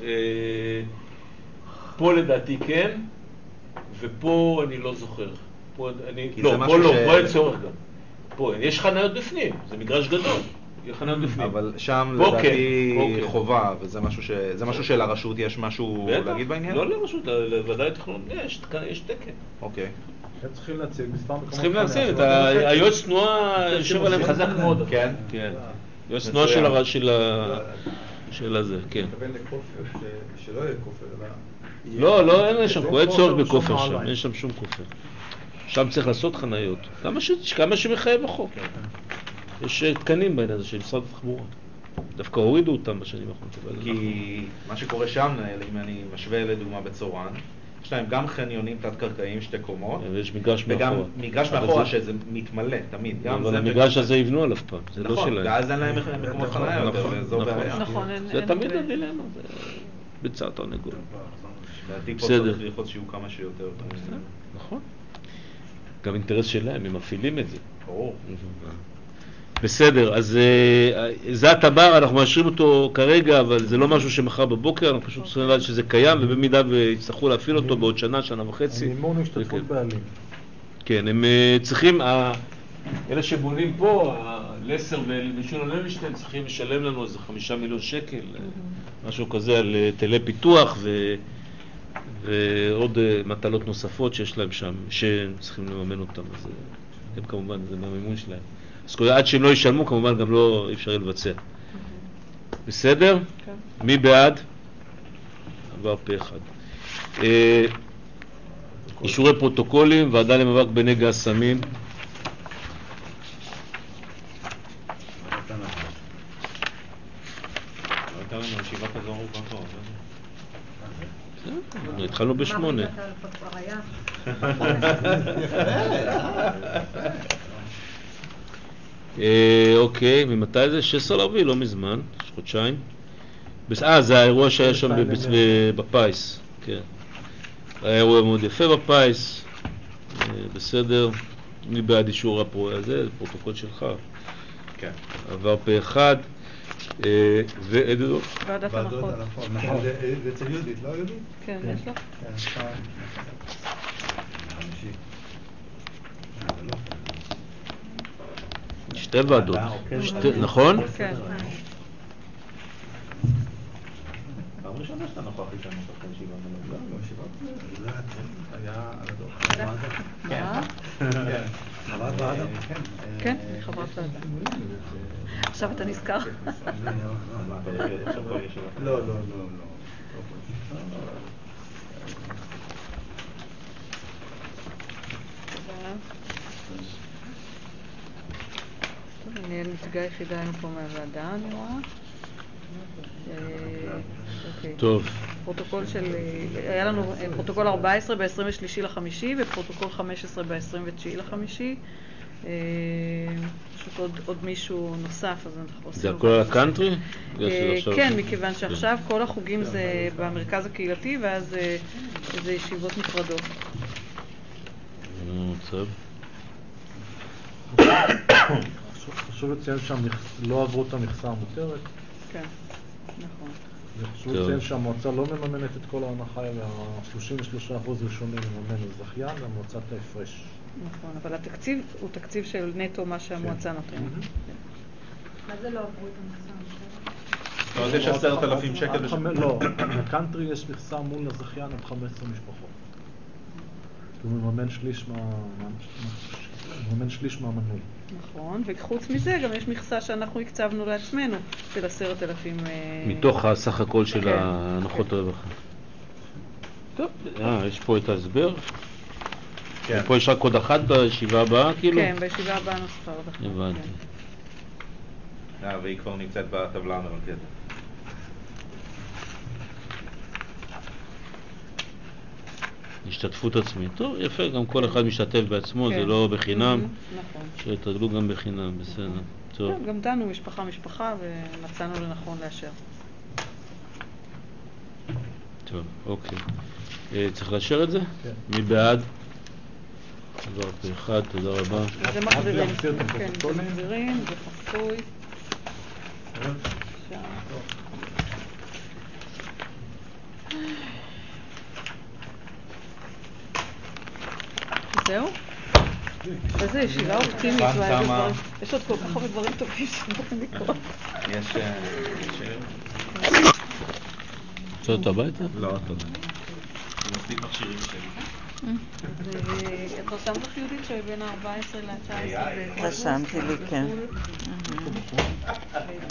פה לדעתי כן, ופה אני לא זוכר. לא, פה לא, פה אין צורך גם. פה יש חניות בפנים, זה מגרש גדול. אבל שם לדעתי חובה, וזה משהו שלרשות יש משהו להגיד בעניין? לא לרשות, לוודאי תכנון, יש תקן. אוקיי. הם צריכים להציג מספר מקומות. צריכים להציג, היועץ תנועה יושב עליהם חזק מאוד. כן? כן. יועץ תנועה של הזה, כן. מתכוון לכופר, שלא יהיה כופר, אלא... לא, לא, אין שם, אין צורך בכופר שם, אין שם שום כופר. שם צריך לעשות חניות, כמה שמחייב החוק. יש תקנים בעניין הזה של משרד התחבורה. דווקא הורידו אותם בשנים האחרונות. כי מה שקורה שם, אם אני משווה לדוגמה בצורן, יש להם גם חניונים תת-קרקעיים שתי קומות, ויש מגרש מאחורה. וגם מגרש מאחורה שזה מתמלא תמיד. אבל המגרש הזה יבנו עליו פעם, זה לא שלהם. נכון, ואז אין להם מקומות חניה יותר, וזו בעיה. זה תמיד הדילמה, זה ביצה תרנגול. לדעתי פה צריך ללחוץ שיהיו כמה שיותר. נכון. גם אינטרס שלהם, הם מפעילים את זה. ברור. בסדר, אז זה התבר, אנחנו מאשרים אותו כרגע, אבל זה לא משהו שמחר בבוקר, אנחנו פשוט צריכים לדעת שזה קיים, ובמידה ויצטרכו להפעיל אותו בעוד שנה, שנה וחצי. מימון השתתפות בעלים. כן, הם צריכים, אלה שבונים פה, לסר ומשון לוינשטיין, צריכים לשלם לנו איזה חמישה מיליון שקל, משהו כזה על היטלי פיתוח ועוד מטלות נוספות שיש להם שם, שצריכים לממן אותם, אז הם כמובן, זה מהמימון שלהם. אז עד שהם לא ישלמו, כמובן גם לא אפשר לבצע. בסדר? כן. מי בעד? עבר פה אחד. אישורי פרוטוקולים, ועדה למאבק בנגע הסמים. התחלנו בשמונה. אוקיי, ממתי זה? שש עשרה לרביעי, לא מזמן, יש חודשיים. אה, זה האירוע שהיה שם בפייס, כן. היה אירוע מאוד יפה בפייס, בסדר. מי בעד אישור הפרויקט הזה? זה פרוטוקול שלך. כן. עבר פה אחד. ועדות? ועדת הנחות. נכון, זה אצל יהודית, לא יהודית? כן, יש לך? כן, שתי ועדות, נכון? כן. פעם ראשונה שאתה נוכח איתנו שחקן שיבה מנוגע? לא, שיבה היה על הדוח. מה? כן. חברת ועדה? כן, חברת ועדה. עכשיו אתה נזכר? לא, לא, לא. אני הנציגה היחידה היום פה מהוועדה, אני רואה. טוב. פרוטוקול של, היה לנו פרוטוקול ארבע עשרה ב-עשרים ושלושה לחמישי ופרוטוקול חמש עשרה ב-עשרים ותשעה לחמישי. פשוט עוד, עוד מישהו נוסף, אז אנחנו עושים... זה הכל על הקאנטרי? כן, מכיוון שעכשיו כל החוגים זה במרכז הקהילתי, ואז זה ישיבות נפרדות. טוב. חשוב לציין שהם לא עברו את המכסה המותרת. כן, נכון. חשוב לציין שהמועצה לא מממנת את כל ההנחה, אלא שלושים ושלושה אחוז ראשונים מממן לזכיין, והמועצה את ההפרש. נכון, אבל התקציב הוא תקציב של נטו מה שהמועצה נותנת. מה זה לא עברו את המכסה המותרת? זאת אומרת, יש עשרת אלפים שקל בשנה? לא, בקאנטרי יש מכסה מול הזכיין עד חמש עשרה משפחות. הוא מממן שליש מה... מממן שליש מהמנוי. נכון, וחוץ מזה גם יש מכסה שאנחנו הקצבנו לעצמנו של עשרת אלפים... מתוך הסך הכל של ההנחות הרווחה. טוב, יש פה את ההסבר. פה יש רק עוד אחת בישיבה הבאה, כאילו? כן, בישיבה הבאה נוספה עוד אחת. הבנתי. והיא כבר נמצאת בטבלה המרכזת. השתתפות עצמית. טוב, יפה, גם כל אחד משתתף בעצמו, זה לא בחינם. נכון. שתרגלו גם בחינם, בסדר. טוב. גם דנו משפחה משפחה ומצאנו לנכון לאשר. טוב, אוקיי. צריך לאשר את זה? כן. מי בעד? עבר פה אחד, תודה רבה. זה מחזירים. כן, זה מחזירים, זה חסוי. זהו? איזה ישיבה אופטימית, יש עוד כל כך הרבה דברים טובים שבאים לקרות. יש שיר? צאות הביתה? לא, תודה. זה מספיק מכשירים שלי. את רשמת לך יהודית שבין ה-ארבע עשרה ל-תשע עשרה? רשמתי לי, כן.